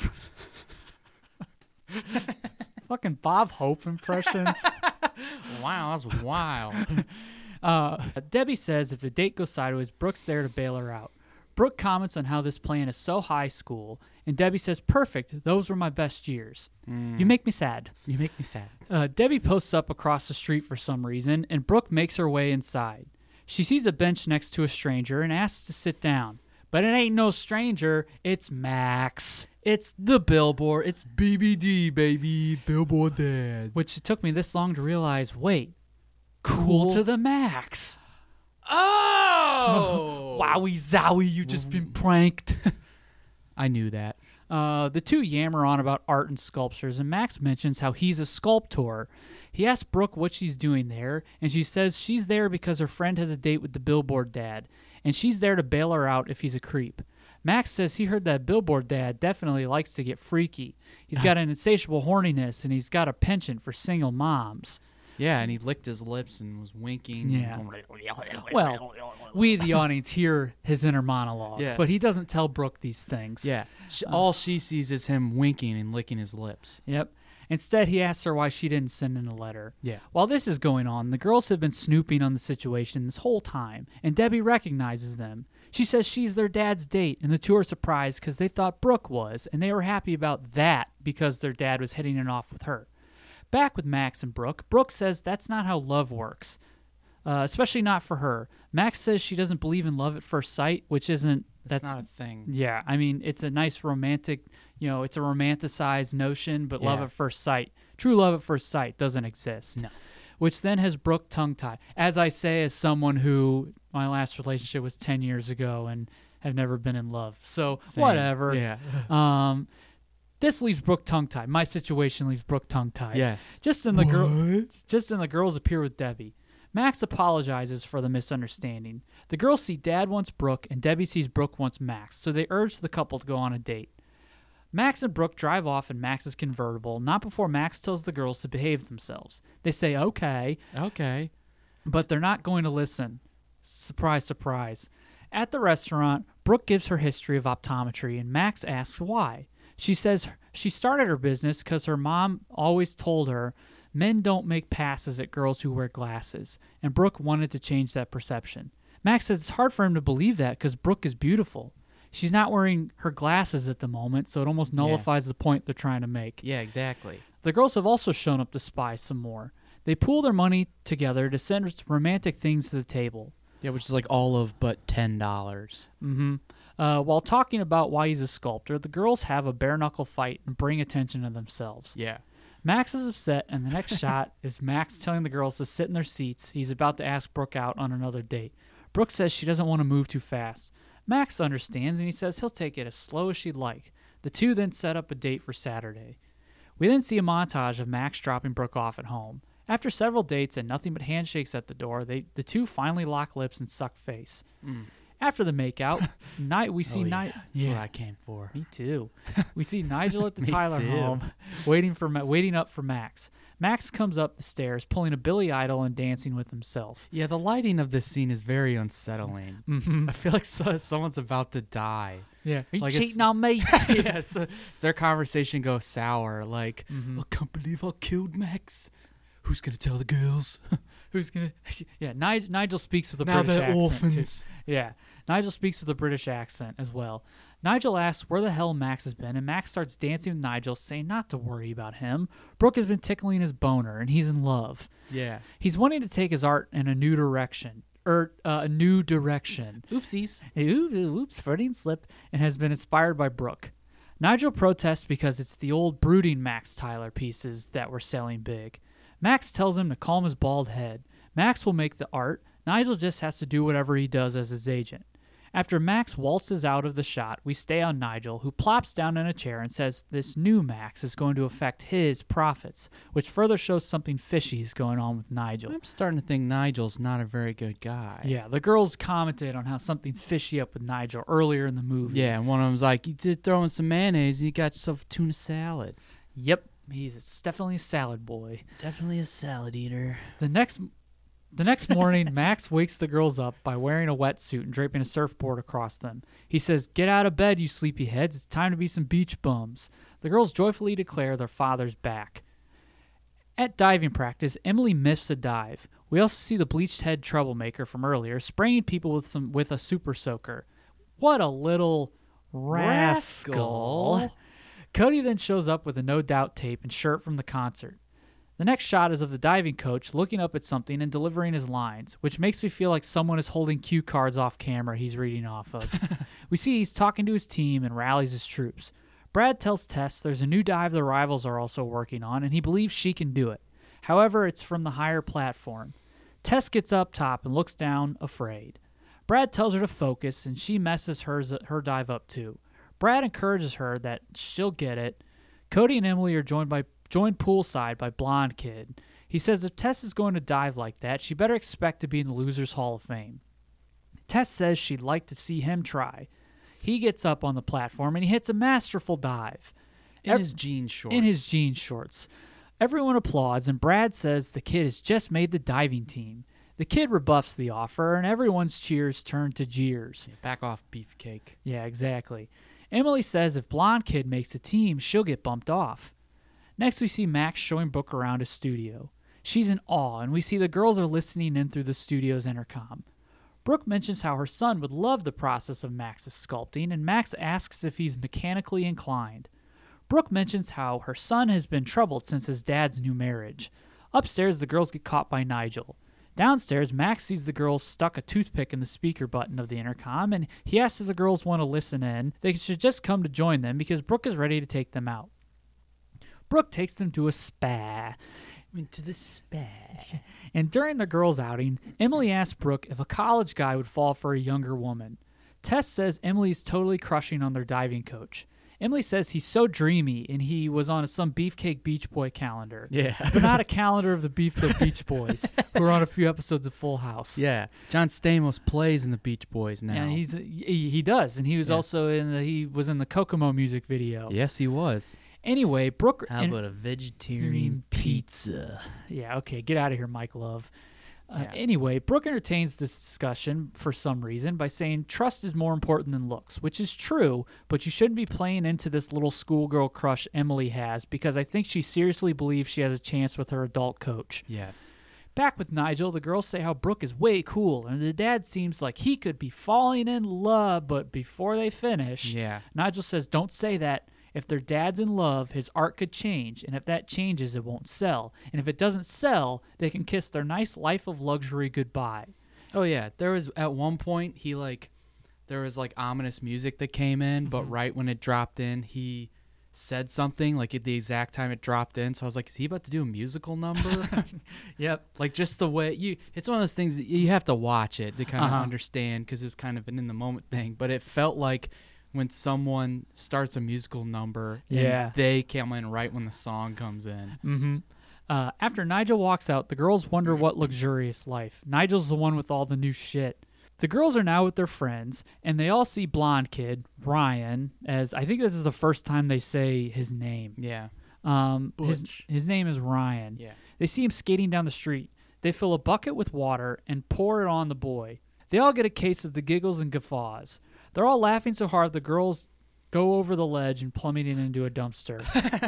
Fucking Bob Hope impressions. Wow, that's wild. Uh, Debbie says if the date goes sideways, Brooke's there to bail her out. Brooke comments on how this plan is so high school, and Debbie says, perfect, those were my best years. You make me sad. You make me sad. Uh, Debbie posts up across the street for some reason, and Brooke makes her way inside. She sees a bench next to a stranger and asks to sit down. But it ain't no stranger, it's Max. It's the billboard. It's B B D, baby. Billboard Dad. Which it took me this long to realize, wait, cool, Cool. to the max. Oh! Wowie zowie, you just been pranked. I knew that. Uh, the two yammer on about art and sculptures, and Max mentions how he's a sculptor. He asks Brooke what she's doing there, and she says she's there because her friend has a date with the Billboard Dad, and she's there to bail her out if he's a creep. Max says he heard that Billboard Dad definitely likes to get freaky. He's got an insatiable horniness, and he's got a penchant for single moms. Yeah, and he licked his lips and was winking. Yeah. And Well, we, the audience, hear his inner monologue, Yes. but he doesn't tell Brooke these things. yeah. She, all she sees is him winking and licking his lips. Yep. Instead, he asks her why she didn't send in a letter. Yeah. While this is going on, the girls have been snooping on the situation this whole time, and Debbie recognizes them. She says she's their dad's date, and the two are surprised because they thought Brooke was, and they were happy about that because their dad was hitting it off with her. Back with Max and Brooke, Brooke says that's not how love works, uh, especially not for her. Max says she doesn't believe in love at first sight, which isn't... That's, That's not a thing. Yeah, I mean, it's a nice romantic, you know, it's a romanticized notion, but love Yeah. at first sight, true love at first sight doesn't exist. No. Which then has Brooke tongue-tied. As I say, as someone who, my last relationship was ten years ago and have never been in love. So, Same. whatever. Yeah. Um, this leaves Brooke tongue-tied. My situation leaves Brooke tongue-tied. Yes. Just in the girl, just in the girls appear with Debbie. Max apologizes for the misunderstanding. The girls see Dad wants Brooke, and Debbie sees Brooke wants Max, so they urge the couple to go on a date. Max and Brooke drive off in Max's convertible, not before Max tells the girls to behave themselves. They say okay, Okay. but they're not going to listen. Surprise, surprise. At the restaurant, Brooke gives her history of optometry, and Max asks why. She says she started her business because her mom always told her men don't make passes at girls who wear glasses, and Brooke wanted to change that perception. Max says it's hard for him to believe that because Brooke is beautiful. She's not wearing her glasses at the moment, so it almost nullifies the point they're trying to make. Yeah, exactly. The girls have also shown up to spy some more. They pool their money together to send romantic things to the table. Yeah, which is like all of but ten dollars. Mm-hmm. Uh, while talking about why he's a sculptor, the girls have a bare-knuckle fight and bring attention to themselves. Yeah. Max is upset, and the next shot is Max telling the girls to sit in their seats. He's about to ask Brooke out on another date. Brooke says she doesn't want to move too fast. Max understands, and he says he'll take it as slow as she'd like. The two then set up a date for Saturday. We then see a montage of Max dropping Brooke off at home. After several dates and nothing but handshakes at the door, they the two finally lock lips and suck face. Mm. After the makeout, Ni- we see oh, Ni- yeah. That's what I came for. Me too. We see Nigel at the Me Tyler too. home, waiting for Ma- waiting up for Max. Max comes up the stairs, pulling a Billy Idol and dancing with himself. Yeah, the lighting of this scene is very unsettling. Mm-hmm. I feel like so, someone's about to die. Yeah, are you Like it's- cheating on me? yeah, so their conversation goes sour. Like, Mhm. I can't believe I killed Max. Who's gonna tell the girls? Who's gonna? Yeah, Nigel, Nigel speaks with a now British they're accent orphans. too. Yeah, Nigel speaks with a British accent as well. Nigel asks where the hell Max has been, and Max starts dancing with Nigel, saying not to worry about him. Brooke has been tickling his boner, and he's in love. Yeah. He's wanting to take his art in a new direction, or uh, a new direction. Oopsies. Ooh, oops, Freudian slip, and has been inspired by Brooke. Nigel protests because it's the old brooding Max Tyler pieces that were selling big. Max tells him to calm his bald head. Max will make the art. Nigel just has to do whatever he does as his agent. After Max waltzes out of the shot, we stay on Nigel, who plops down in a chair and says this new Max is going to affect his profits, which further shows something fishy is going on with Nigel. I'm starting to think Nigel's not a very good guy. Yeah, the girls commented on how something's fishy up with Nigel earlier in the movie. Yeah, and one of them's like, you did throw in some mayonnaise and you got yourself a tuna salad. Yep, he's definitely a salad boy. Definitely a salad eater. The next the next morning, Max wakes the girls up by wearing a wetsuit and draping a surfboard across them. He says, "Get out of bed, you sleepyheads. It's time to be some beach bums." The girls joyfully declare their father's back. At diving practice, Emily miffs a dive. We also see the bleached head troublemaker from earlier spraying people with some with a super soaker. What a little rascal. Rascal. Cody then shows up with a No Doubt tape and shirt from the concert. The next shot is of the diving coach looking up at something and delivering his lines, which makes me feel like someone is holding cue cards off camera he's reading off of. We see he's talking to his team and rallies his troops. Brad tells Tess there's a new dive the rivals are also working on, and he believes she can do it. However, it's from the higher platform. Tess gets up top and looks down, afraid. Brad tells her to focus, and she messes hers, her dive up too. Brad encourages her that she'll get it. Cody and Emily are joined by joined poolside by Blonde Kid. He says if Tess is going to dive like that, she better expect to be in the Losers Hall of Fame. Tess says she'd like to see him try. He gets up on the platform and he hits a masterful dive. In Ev- his jean shorts. In his jean shorts. Everyone applauds, and Brad says the kid has just made the diving team. The kid rebuffs the offer, and everyone's cheers turn to jeers. Yeah, back off, beefcake. Yeah, exactly. Emily says if blonde kid makes the team, she'll get bumped off. Next, we see Max showing Brooke around his studio. She's in awe, and we see the girls are listening in through the studio's intercom. Brooke mentions how her son would love the process of Max's sculpting, and Max asks if he's mechanically inclined. Brooke mentions how her son has been troubled since his dad's new marriage. Upstairs, the girls get caught by Nigel. Downstairs, Max sees the girls stuck a toothpick in the speaker button of the intercom, and he asks if the girls want to listen in. They should just come to join them because Brooke is ready to take them out. Brooke takes them to a spa. Went to the spa. And during the girls' outing, Emily asks Brooke if a college guy would fall for a younger woman. Tess says Emily is totally crushing on their diving coach. Emily says he's so dreamy and he was on some Beefcake Beach Boy calendar. Yeah. But not a calendar of the Beefed Up Beach Boys, who are on a few episodes of Full House. Yeah. John Stamos plays in the Beach Boys now. Yeah, he's he, he does, and he was Yeah. also in the, he was in the Kokomo music video. Yes, he was. Anyway, Brooke How and- about a vegetarian pizza? Yeah, okay, get out of here, Mike Love. Uh, Yeah. Anyway, Brooke entertains this discussion for some reason by saying trust is more important than looks, which is true, but you shouldn't be playing into this little schoolgirl crush Emily has because I think she seriously believes she has a chance with her adult coach. Yes. Back with Nigel, the girls say how Brooke is way cool, and the dad seems like he could be falling in love, but before they finish, Yeah. Nigel says, don't say that. If their dad's in love, his art could change, and if that changes, it won't sell. And if it doesn't sell, they can kiss their nice life of luxury goodbye. Oh yeah, there was at one point he like there was like ominous music that came in, but right when it dropped in, he said something like at the exact time it dropped in. So I was like, is he about to do a musical number? Yep. Like just the way you it's one of those things that you have to watch it to kind of Uh-huh. understand because it was kind of an in the moment thing, but it felt like when someone starts a musical number and Yeah. they come in right when the song comes in. Mm-hmm. Uh, after Nigel walks out, the girls wonder what luxurious life. Nigel's the one with all the new shit. The girls are now with their friends, and they all see blonde kid, Ryan, as I think this is the first time they say his name. Yeah. Um, his, Butch. his name is Ryan. Yeah. They see him skating down the street. They fill a bucket with water and pour it on the boy. They all get a case of the giggles and guffaws. They're all laughing so hard the girls go over the ledge and plummeting into a dumpster.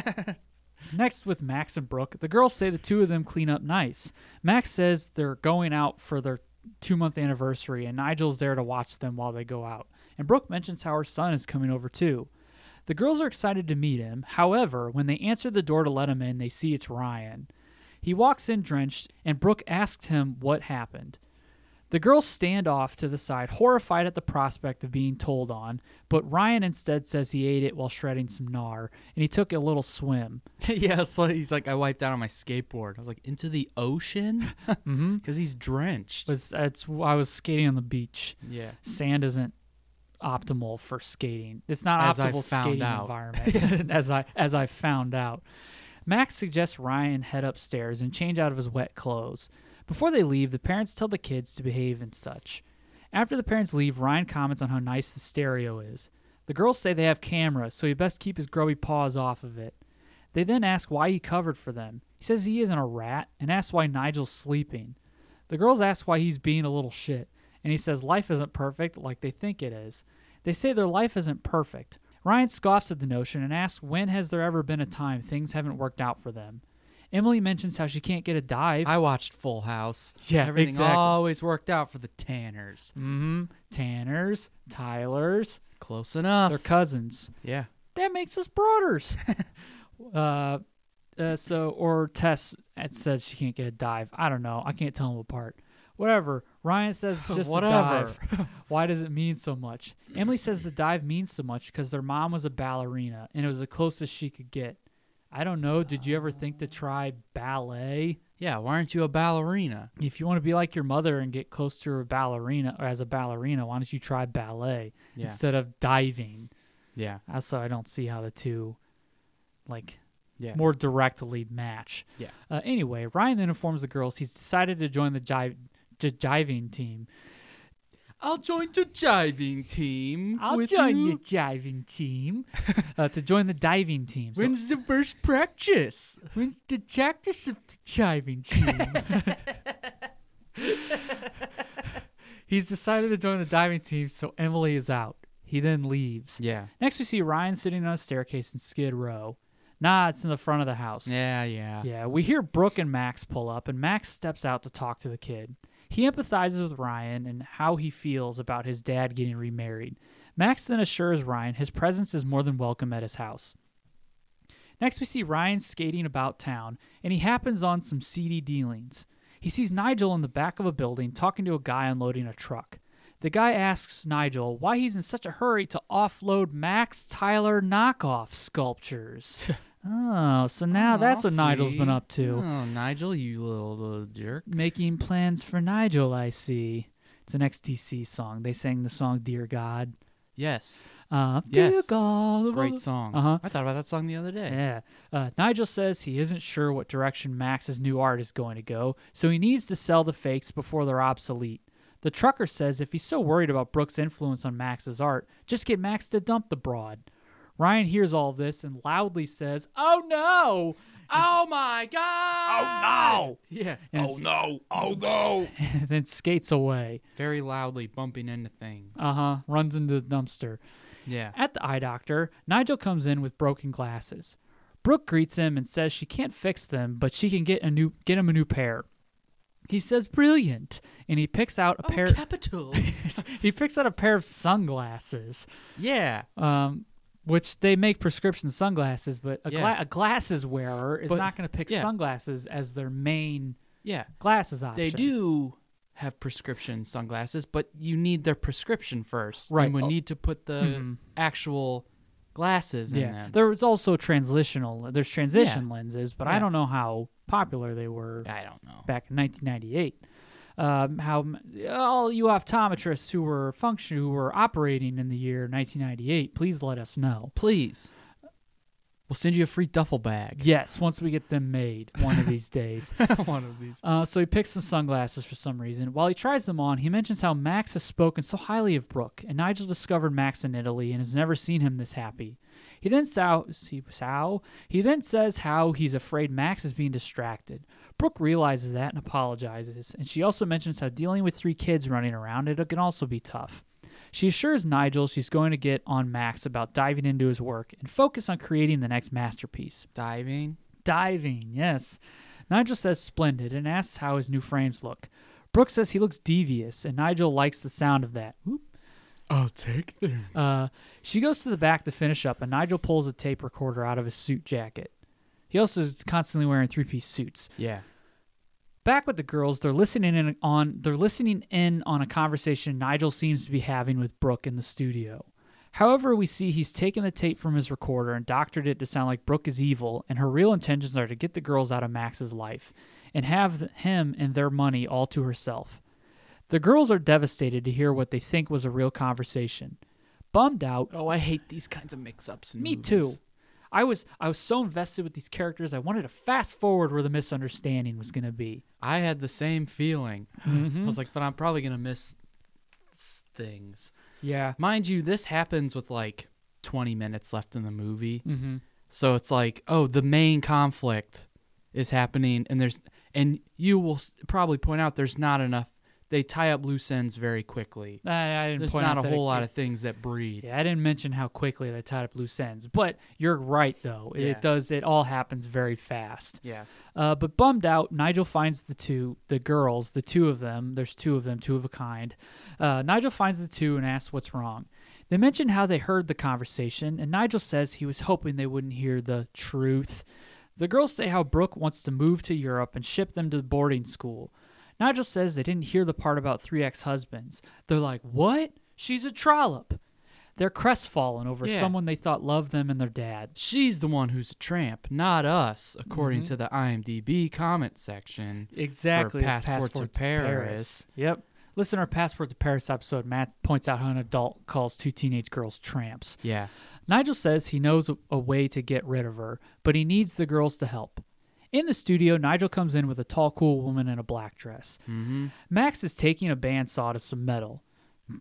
Next, with Max and Brooke, the girls say the two of them clean up nice. Max says they're going out for their two-month anniversary, and Nigel's there to watch them while they go out. And Brooke mentions how her son is coming over too. The girls are excited to meet him. However, when they answer the door to let him in, they see it's Ryan. He walks in drenched, and Brooke asks him what happened. The girls stand off to the side, horrified at the prospect of being told on, but Ryan instead says he ate it while shredding some gnar, and he took a little swim. Yeah, so he's like, I wiped out on my skateboard. I was like, into the ocean? Mm-hmm. Because he's drenched. That's, that's I was skating on the beach. Yeah. Sand isn't optimal for skating. It's not As I optimal found skating out. environment. as I as I found out. Max suggests Ryan head upstairs and change out of his wet clothes. Before they leave, the parents tell the kids to behave and such. After the parents leave, Ryan comments on how nice the stereo is. The girls say they have cameras, so he best keep his grubby paws off of it. They then ask why he covered for them. He says he isn't a rat and asks why Nigel's sleeping. The girls ask why he's being a little shit, and he says life isn't perfect like they think it is. They say their life isn't perfect. Ryan scoffs at the notion and asks when has there ever been a time things haven't worked out for them. Emily mentions how she can't get a dive. I watched Full House. Yeah, Everything exactly. always worked out for the Tanners. Mm-hmm. Tanners, Tylers, Close enough. they're cousins. yeah. That makes us brothers. uh, uh, so, or Tess says she can't get a dive. I don't know. I can't tell them apart. Whatever. Ryan says it's just a Whatever. dive. Why does it mean so much? Emily says the dive means so much because their mom was a ballerina and it was the closest she could get. I don't know. Did you ever think to try ballet? Yeah, why aren't you a ballerina? If you want to be like your mother and get close to a ballerina or as a ballerina, why don't you try ballet Yeah. instead of diving? Yeah. Also, I don't see how the two, like, Yeah. more directly match. Yeah. Uh, anyway, Ryan then informs the girls he's decided to join the jive, j- jiving team. I'll join the jiving team. I'll with join you. your jiving team. uh, to join the diving team. So, When's the first practice? when's the practice of the jiving team? He's decided to join the diving team, so Emily is out. He then leaves. Yeah. Next, we see Ryan sitting on a staircase in Skid Row. Nah, it's in the front of the house. Yeah, yeah. Yeah, we hear Brooke and Max pull up, and Max steps out to talk to the kid. He empathizes with Ryan and how he feels about his dad getting remarried. Max then assures Ryan his presence is more than welcome at his house. Next, we see Ryan skating about town, and he happens on some seedy dealings. He sees Nigel in the back of a building talking to a guy unloading a truck. The guy asks Nigel why he's in such a hurry to offload Max Tyler knockoff sculptures. Oh, so now Oh, that's what I'll Nigel's see. been up to. Oh, Nigel, you little, little jerk. Making plans for Nigel, I see. It's an X T C song. They sang the song Dear God. Yes. Uh, Dear Yes. God. Great song. Uh-huh. I thought about that song the other day. Yeah. Uh, Nigel says he isn't sure what direction Max's new art is going to go, so he needs to sell the fakes before they're obsolete. The trucker says if he's so worried about Brooke's influence on Max's art, just get Max to dump the broad. Ryan hears all this and loudly says, "Oh no!" Oh, my God. Oh, Yeah. And, Oh no! Oh no! and then skates away. Very loudly bumping into things. Uh-huh. Runs into the dumpster. yeah. At the eye doctor, Nigel comes in with broken glasses. Brooke greets him and says she can't fix them, but she can get a new get him a new pair. He says brilliant, and he picks out a pair capital. he picks out a pair of sunglasses. yeah. Um which they make prescription sunglasses, but a, Yeah. gla- a glasses wearer is But- not going to pick yeah. sunglasses as their main Yeah. glasses option. They do have prescription sunglasses, but you need their prescription first. Right. And we Oh. need to put the Mhm. actual glasses in Yeah, them. there was also transitional. There's transition Yeah. lenses, but I Yeah. don't know how popular they were I don't know. back in nineteen ninety-eight. Um, how m- all you optometrists who were function who were operating in the year nineteen ninety-eight, please let us know. Please. We'll send you a free duffel bag. Yes, once we get them made one of these days. One of these. Uh, so he picks some sunglasses for some reason. While he tries them on, he mentions how Max has spoken so highly of Brooke, and Nigel discovered Max in Italy and has never seen him this happy. He then sow, he, sow, he then says how he's afraid Max is being distracted. Brooke realizes that and apologizes, and she also mentions how dealing with three kids running around it can also be tough. She assures Nigel she's going to get on Max about diving into his work and focus on creating the next masterpiece. Diving. Diving, yes. Nigel says splendid and asks how his new frames look. Brooke says he looks devious, and Nigel likes the sound of that. Oop. I'll take them. Uh, she goes to the back to finish up, and Nigel pulls a tape recorder out of his suit jacket. He also is constantly wearing three-piece suits. Yeah. Back with the girls, they're listening in on they're listening in on a conversation Nigel seems to be having with Brooke in the studio. However, we see he's taken the tape from his recorder and doctored it to sound like Brooke is evil, and her real intentions are to get the girls out of Max's life and have him and their money all to herself. The girls are devastated to hear what they think was a real conversation. Bummed out, Oh, I hate these kinds of mix-ups in me movies. too. I was I was so invested with these characters, I wanted to fast forward where the misunderstanding was going to be. I had the same feeling. Mm-hmm. I was like, but I'm probably going to miss s- things. Yeah. Mind you, this happens with like twenty minutes left in the movie. Mm-hmm. So it's like, oh, the main conflict is happening, and there's, and you will s- probably point out there's not enough. They tie up loose ends very quickly. I, I didn't There's point not out a that whole it- lot of things that breathe. Yeah, I didn't mention how quickly they tied up loose ends, but you're right though. Yeah. It does. It all happens very fast. Yeah. Uh, but bummed out, Nigel finds the two, the girls, the two of them. There's two of them, two of a kind. Uh, Nigel finds the two and asks what's wrong. They mention how they heard the conversation, and Nigel says he was hoping they wouldn't hear the truth. The girls say how Brooke wants to move to Europe and ship them to boarding school. Nigel says they didn't hear the part about three ex-husbands. They're like, what? She's a trollop. They're crestfallen over Yeah. someone they thought loved them and their dad. She's the one who's a tramp, not us, according Mhm. to the IMDb comment section. Exactly. For Passport to Paris. Yep. Listen to our Passport to Paris episode. Matt points out how an adult calls two teenage girls tramps. Yeah. Nigel says he knows a, a way to get rid of her, but he needs the girls to help. In the studio, Nigel comes in with a tall, cool woman in a black dress. Mm-hmm. Max is taking a bandsaw to some metal.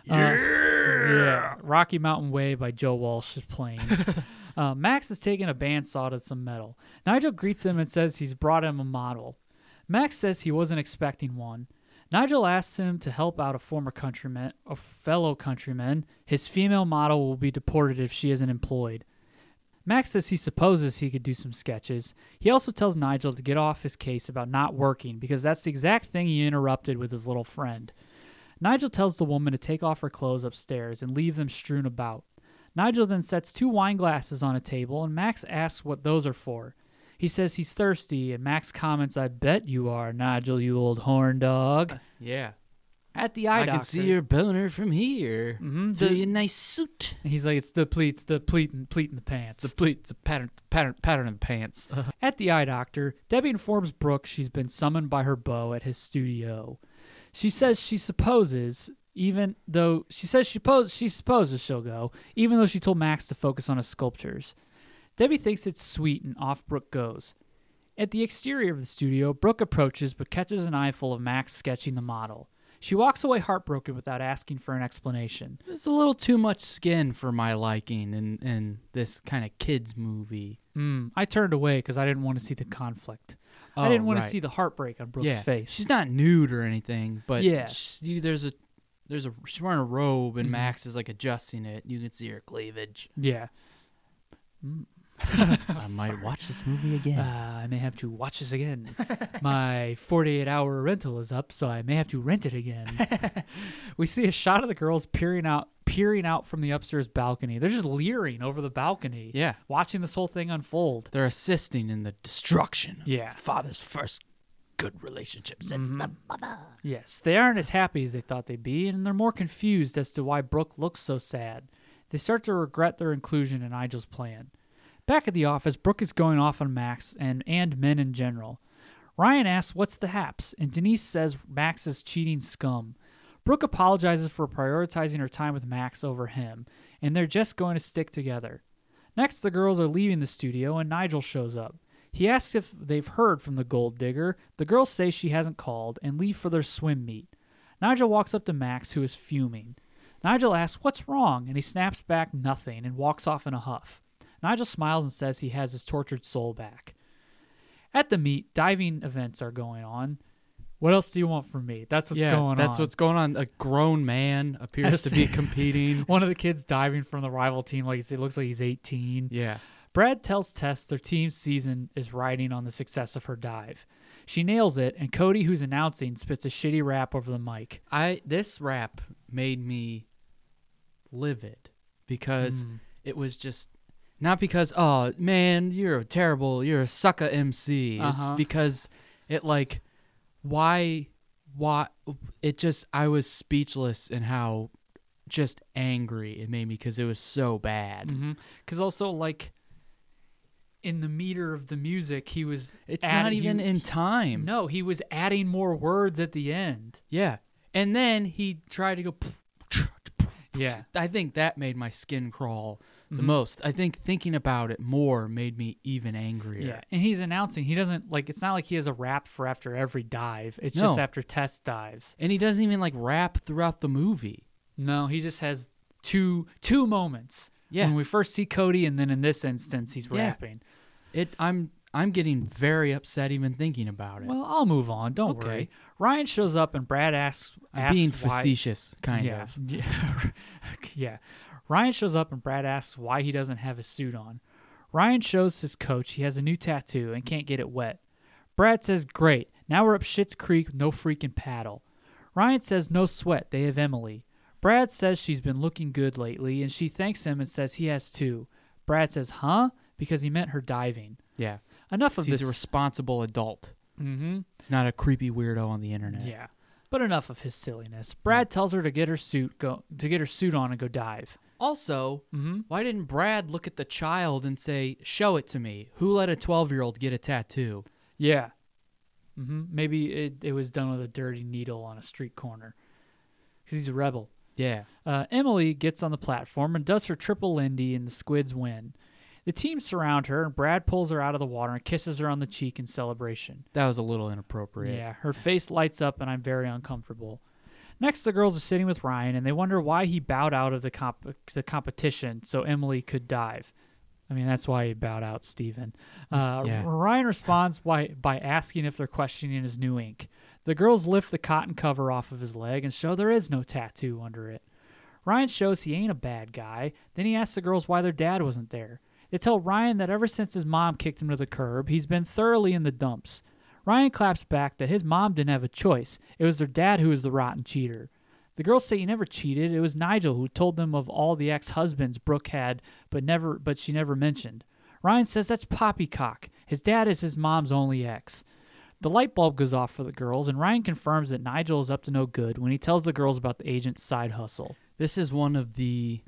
Uh, yeah. Rocky Mountain Way by Joe Walsh is playing. uh, Max is taking a bandsaw to some metal. Nigel greets him and says he's brought him a model. Max says he wasn't expecting one. Nigel asks him to help out a former countryman, a fellow countryman. His female model will be deported if she isn't employed. Max says he supposes he could do some sketches. He also tells Nigel to get off his case about not working because that's the exact thing he interrupted with his little friend. Nigel tells the woman to take off her clothes upstairs and leave them strewn about. Nigel then sets two wine glasses on a table, and Max asks what those are for. He says he's thirsty, and Max comments, "I bet you are, Nigel, you old horn dog." Yeah. At the eye I doctor, can see your boner from here. Mm-hmm. Through The- your nice suit. And he's like, "It's the pleats, the pleat, and pleat in the pants." It's the pleat, it's the pattern, pattern, pattern in the pants. At the eye doctor, Debbie informs Brooke she's been summoned by her beau at his studio. She says she supposes, even though she says she, suppose, she supposes she'll go, even though she told Max to focus on his sculptures. Debbie thinks it's sweet, and off Brooke goes. At the exterior of the studio, Brooke approaches but catches an eyeful of Max sketching the model. She walks away heartbroken without asking for an explanation. There's a little too much skin for my liking in, in this kind of kids movie. Mm, I turned away because I didn't want to see the conflict. I Oh, didn't want right. to see the heartbreak on Brooke's yeah. face. She's not nude or anything, but Yeah. she, there's a there's a she's wearing a robe and Mhm. Max is like adjusting it. You can see her cleavage. Yeah. I might watch this movie again. Uh, I may have to watch this again. My forty-eight hour rental is up, so I may have to rent it again. We see a shot of the girls peering out peering out from the upstairs balcony. They're just leering over the balcony, yeah. watching this whole thing unfold. They're assisting in the destruction of Yeah. father's first good relationship since Mhm. the mother. Yes, they aren't as happy as they thought they'd be, and they're more confused as to why Brooke looks so sad. They start to regret their inclusion in Nigel's plan. Back at the office, Brooke is going off on Max and, and men in general. Ryan asks what's the haps, and Denise says Max is cheating scum. Brooke apologizes for prioritizing her time with Max over him, and they're just going to stick together. Next, the girls are leaving the studio, and Nigel shows up. He asks if they've heard from the gold digger. The girls say she hasn't called and leave for their swim meet. Nigel walks up to Max, who is fuming. Nigel asks what's wrong, and he snaps back nothing and walks off in a huff. Nigel smiles and says he has his tortured soul back. At the meet, diving events are going on. What else do you want from me? That's what's yeah, going that's on. what's going on. A grown man appears to be competing. One of the kids diving from the rival team, like it looks like he's eighteen. Yeah. Brad tells Tess their team's season is riding on the success of her dive. She nails it, and Cody, who's announcing, spits a shitty rap over the mic. I this rap made me livid because Mm. it was just not because oh man you're a terrible you're a sucker M C. Uh-huh. It's because it like why why it just I was speechless in how just angry it made me because it was so bad. Because also, like, in the meter of the music, he was It's add- not he- even in time. No, he was adding more words at the end. Yeah, and then he tried to go. Yeah. I think that made my skin crawl the Mhm. most. I think thinking about it more made me even angrier. Yeah, and he's announcing he doesn't like. It's not like he has a rap for after every dive. It's just No. after Tess dives. And he doesn't even like rap throughout the movie. No, he just has two two moments. Yeah. When we first see Cody, and then in this instance, he's Yeah. rapping. It I'm I'm getting very upset even thinking about it. Well, I'll move on. Don't Okay. worry. Ryan shows up, and Brad asks, I'm asks being why- facetious, kind yeah. of. Yeah. yeah. Ryan shows up, and Brad asks why he doesn't have his suit on. Ryan shows his coach he has a new tattoo and can't get it wet. Brad says, great. Now we're up Schitt's Creek, no freaking paddle. Ryan says, no sweat. They have Emily. Brad says she's been looking good lately, and she thanks him and says he has too. Brad says, huh? Because he meant her diving. Yeah. Enough of He's this. a responsible adult. mm-hmm. He's not a creepy weirdo on the internet. Yeah. But enough of his silliness. Brad tells her to get her suit go to get her suit on and go dive. Also, Mm-hmm. why didn't Brad look at the child and say, "Show it to me"? Who let a twelve-year-old get a tattoo? Yeah. Mm-hmm. Maybe it, it was done with a dirty needle on a street corner. Because he's a rebel. Yeah. Uh, Emily gets on the platform and does her triple Lindy, and the squids win. The team surround her, and Brad pulls her out of the water and kisses her on the cheek in celebration. That was a little inappropriate. Yeah, her face lights up, and I'm very uncomfortable. Next, the girls are sitting with Ryan, and they wonder why he bowed out of the comp- the competition so Emily could dive. I mean, that's why he bowed out, Steven. Uh, Yeah. Ryan responds by, by asking if they're questioning his new ink. The girls lift the cotton cover off of his leg and show there is no tattoo under it. Ryan shows he ain't a bad guy. Then he asks the girls why their dad wasn't there. They tell Ryan that ever since his mom kicked him to the curb, he's been thoroughly in the dumps. Ryan claps back that his mom didn't have a choice. It was their dad who was the rotten cheater. The girls say he never cheated. It was Nigel who told them of all the ex-husbands Brooke had, but never, but she never mentioned. Ryan says that's poppycock. His dad is his mom's only ex. The light bulb goes off for the girls, and Ryan confirms that Nigel is up to no good when he tells the girls about the agent's side hustle. This is one of the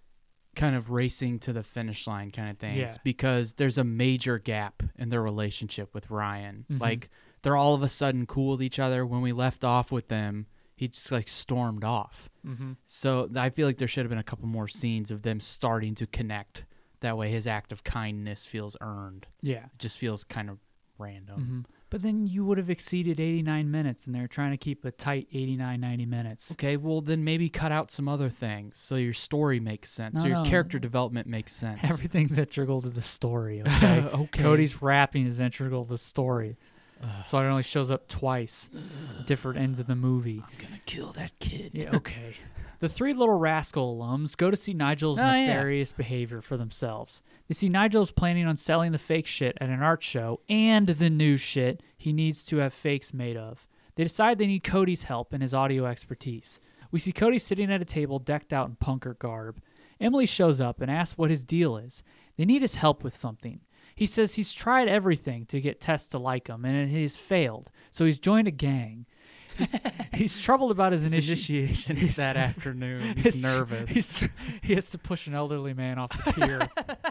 kind of racing to the finish line kind of things Yeah. because there's a major gap in their relationship with Ryan. Mhm. Like, they're all of a sudden cool with each other. When we left off with them, he just like stormed off. Mm-hmm. So I feel like there should have been a couple more scenes of them starting to connect. That way his act of kindness feels earned. Yeah. It just feels kind of random. Mm-hmm. But then you would have exceeded eighty-nine minutes, and they're trying to keep a tight eighty-nine, ninety minutes. Okay, well then maybe cut out some other things so your story makes sense. No, so your no. character development makes sense. Everything's integral to the story, okay? Okay. Cody's rapping is integral to the story. So it only shows up twice, different ends of the movie. I'm gonna kill that kid. Yeah, okay. The three Little Rascal alums go to see Nigel's Oh, yeah. nefarious behavior for themselves. They see Nigel's planning on selling the fake shit at an art show and the new shit he needs to have fakes made of. They decide they need Cody's help and his audio expertise. We see Cody sitting at a table decked out in punker garb. Emily shows up and asks what his deal is. They need his help with something. He says he's tried everything to get Tess to like him, and it has failed, so he's joined a gang. He's troubled about his, His initi- initiation is that afternoon. He's He's- nervous. he's- he has to push an elderly man off the pier.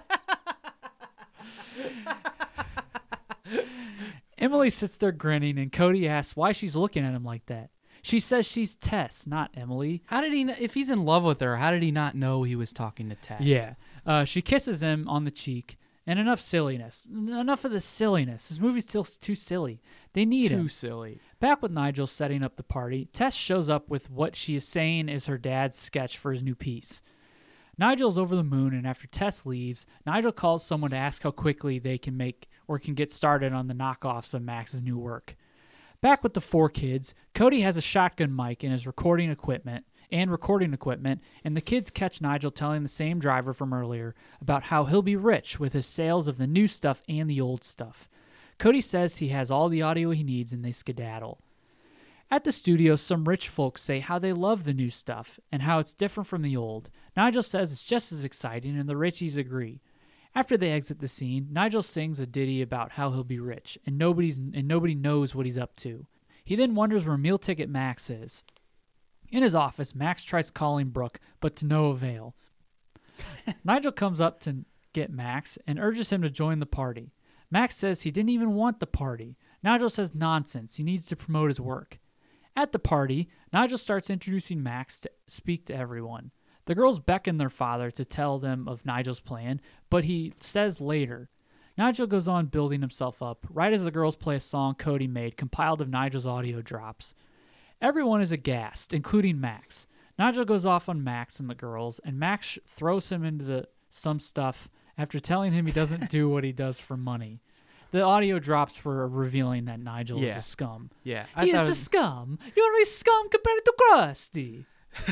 Emily sits there grinning, and Cody asks why she's looking at him like that. She says she's Tess, not Emily. How did he? Kn- if he's in love with her, how did he not know he was talking to Tess? Yeah. Uh, she kisses him on the cheek. And enough silliness. N- Enough of the silliness. This movie's still s- too silly. They need too him. silly. Back with Nigel setting up the party, Tess shows up with what she is saying is her dad's sketch for his new piece. Nigel's over the moon, and after Tess leaves, Nigel calls someone to ask how quickly they can make or can get started on the knockoffs of Max's new work. Back with the four kids, Cody has a shotgun mic in his recording equipment and recording equipment, and the kids catch Nigel telling the same driver from earlier about how he'll be rich with his sales of the new stuff and the old stuff. Cody says he has all the audio he needs, and they skedaddle. At the studio, some rich folks say how they love the new stuff and how it's different from the old. Nigel says it's just as exciting, and the richies agree. After they exit the scene, Nigel sings a ditty about how he'll be rich, and nobody's and nobody knows what he's up to. He then wonders where Meal Ticket Max is. In his office, Max tries calling Brooke, but to no avail. Nigel comes up to get Max and urges him to join the party. Max says he didn't even want the party. Nigel says nonsense. He needs to promote his work. At the party, Nigel starts introducing Max to speak to everyone. The girls beckon their father to tell them of Nigel's plan, but he says later. Nigel goes on building himself up, right as the girls play a song Cody made compiled of Nigel's audio drops. Everyone is aghast, including Max. Nigel goes off on Max and the girls, and Max throws him into the, some stuff after telling him he doesn't do what he does for money. The audio drops were revealing that Nigel is Yeah. a scum. Yeah. He is thought it a was- scum. You're only scum compared to Krusty.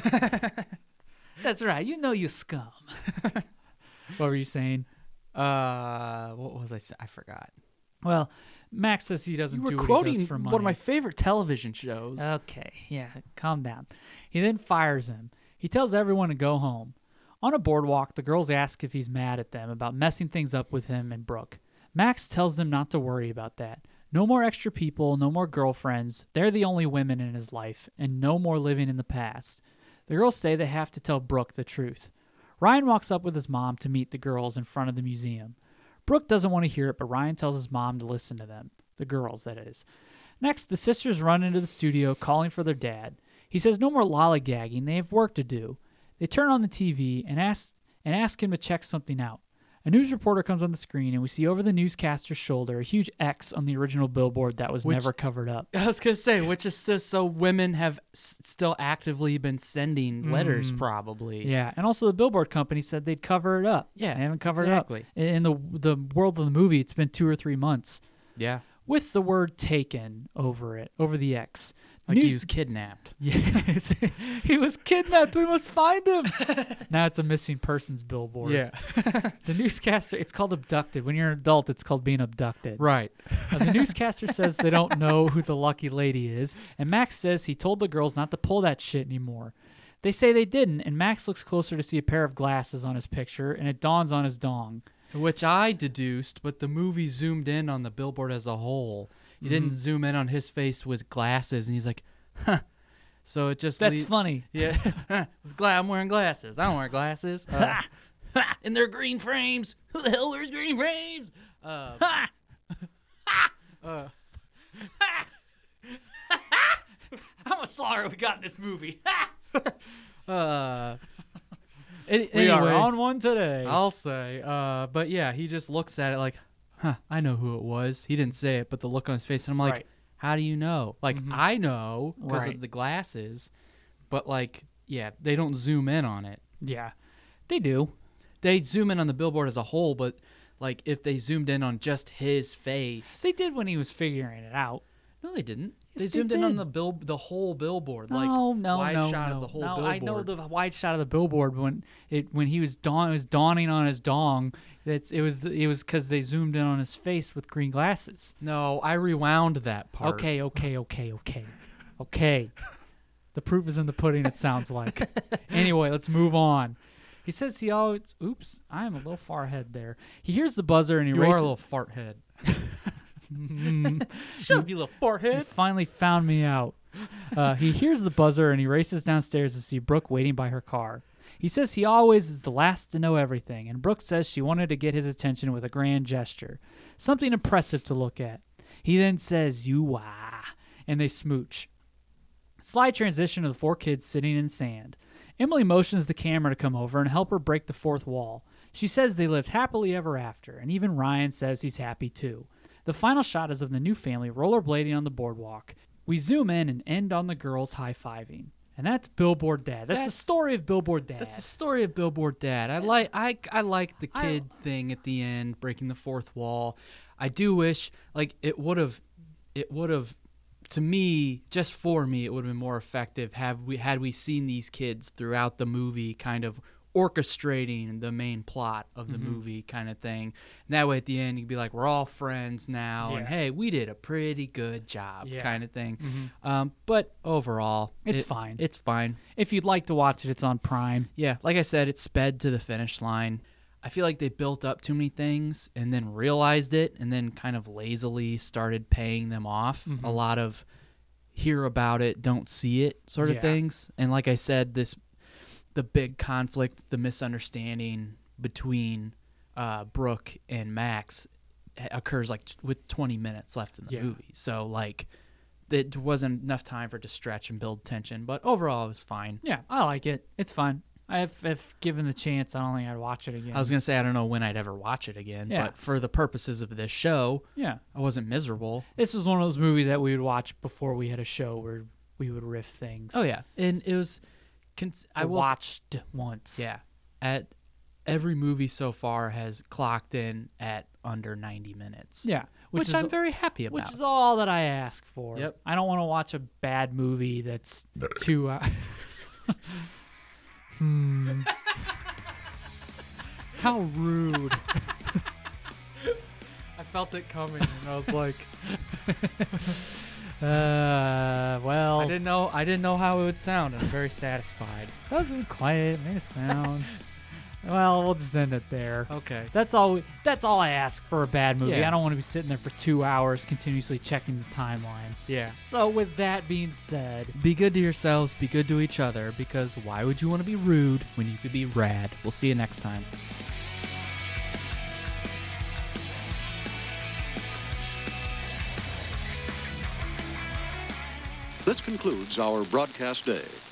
That's right. You know you scum. What were you saying? Uh, what was I? Say? I forgot. Well, Max says he doesn't You were do what he quoting does for money. one of my favorite television shows. Okay, yeah, calm down. He then fires him. He tells everyone to go home. On a boardwalk, the girls ask if he's mad at them about messing things up with him and Brooke. Max tells them not to worry about that. No more extra people, no more girlfriends. They're the only women in his life, and no more living in the past. The girls say they have to tell Brooke the truth. Ryan walks up with his mom to meet the girls in front of the museum. Brooke doesn't want to hear it, but Ryan tells his mom to listen to them. The girls, that is. Next, the sisters run into the studio calling for their dad. He says no more lollygagging, they have work to do. They turn on the T V and ask, and ask him to check something out. A news reporter comes on the screen, and we see over the newscaster's shoulder a huge X on the original billboard that was Which- never covered up. I was gonna say, which is still so women have s- still actively been sending letters, probably. Yeah, and also the billboard company said they'd cover it up. Yeah, they haven't covered exactly. it up. In the the world of the movie, it's been two or three months yeah, with the word "taken" over it, over the X. like News- he was kidnapped. Yes, he was kidnapped. We must find him. Now it's a missing persons billboard. The newscaster, it's called abducted. When you're an adult, it's called being abducted. right. Uh, the newscaster says they don't know who the lucky lady is, and Max says he told the girls not to pull that shit anymore. They say they didn't, and Max looks closer to see a pair of glasses on his picture, and it dawns on his dong. Which I deduced, but the movie zoomed in on the billboard as a whole. He didn't zoom in on his face with glasses, and he's like, huh. So it just That's lea- funny. Yeah, glad I'm wearing glasses. I don't wear glasses. Uh, and they're green frames. Who the hell wears green frames? Uh, uh, How much longer we got in this movie? uh, any- We are anyway, on one today. I'll say. Uh, but yeah, he just looks at it like, huh, I know who it was. He didn't say it, but the look on his face, and I'm like, Right. how do you know? Like, I know because Right. of the glasses, but like, yeah, they don't zoom in on it. Yeah, they do. They zoom in on the billboard as a whole, but like if they zoomed in on just his face, They did when he was figuring it out. no, they didn't. They Yes, they zoomed in on did. the bill, the whole billboard, like no, no, wide no, shot no. of the whole no, billboard. I know the wide shot of the billboard when it when he was dawn it was dawning on his dong. That's it was the, it was because they zoomed in on his face with green glasses. No, I rewound that part. Okay, okay, okay, okay, okay. The proof is in the pudding. It sounds like. Anyway, let's move on. He says he always. Oops, I am a little far ahead there. He hears the buzzer and he you races. are a little fart head. Shut up, you little fart He head. finally found me out. Uh, he hears the buzzer and he races downstairs to see Brooke waiting by her car. He says he always is the last to know everything, and Brooke says she wanted to get his attention with a grand gesture, something impressive to look at. He then says, "You ah," and they smooch. Slide transition to the four kids sitting in sand. Emily motions the camera to come over and help her break the fourth wall. She says they lived happily ever after, and even Ryan says he's happy too. The final shot is of the new family rollerblading on the boardwalk. We zoom in and end on the girls high-fiving. And that's Billboard Dad. That's, That's- the story of Billboard Dad. That's the story of Billboard Dad. I like I I like the I- kid thing at the end, breaking the fourth wall. I do wish like it would have it would have to me, just for me, it would have been more effective have we had we seen these kids throughout the movie kind of orchestrating the main plot of the Mm-hmm. movie kind of thing. And that way at the end you'd be like, we're all friends now and Yeah. hey, we did a pretty good job Yeah. kind of thing. Mhm. Um, but overall It's it- fine. It's fine. If you'd like to watch it, it's on Prime. Yeah, like I said, it sped to the finish line. I feel like they built up too many things and then realized it and then kind of lazily started paying them off. Mm-hmm. A lot of hear about it, don't see it sort of Yeah. things. And like I said, this the big conflict, the misunderstanding between uh, Brooke and Max ha- occurs like t- with twenty minutes left in the Yeah. movie. So like it wasn't enough time for it to stretch and build tension, but overall it was fine. Yeah, I like it. It's fun. If, if given the chance, I don't think I'd watch it again. I was gonna say I don't know when I'd ever watch it again, Yeah. but for the purposes of this show, yeah. I wasn't miserable. This was one of those movies that we would watch before we had a show where we would riff things. Oh yeah, and it was. Cons- I I will, watched once. Yeah, at every movie so far has clocked in at under ninety minutes. Yeah. which, is, I'm very happy about. Which is all that I ask for. Yep. I don't want to watch a bad movie that's too. Uh, hmm. How rude. I felt it coming, and I was like, Uh, well, I didn't know. I didn't know how it would sound. and I'm very satisfied. that was quiet. Made a sound. Well, we'll just end it there. Okay. That's all. That's all I ask for a bad movie. Yeah. I don't want to be sitting there for two hours continuously checking the timeline. Yeah. So, with that being said, Be good to yourselves. Be good to each other. Because why would you want to be rude when you could be rad? We'll see you next time. This concludes our broadcast day.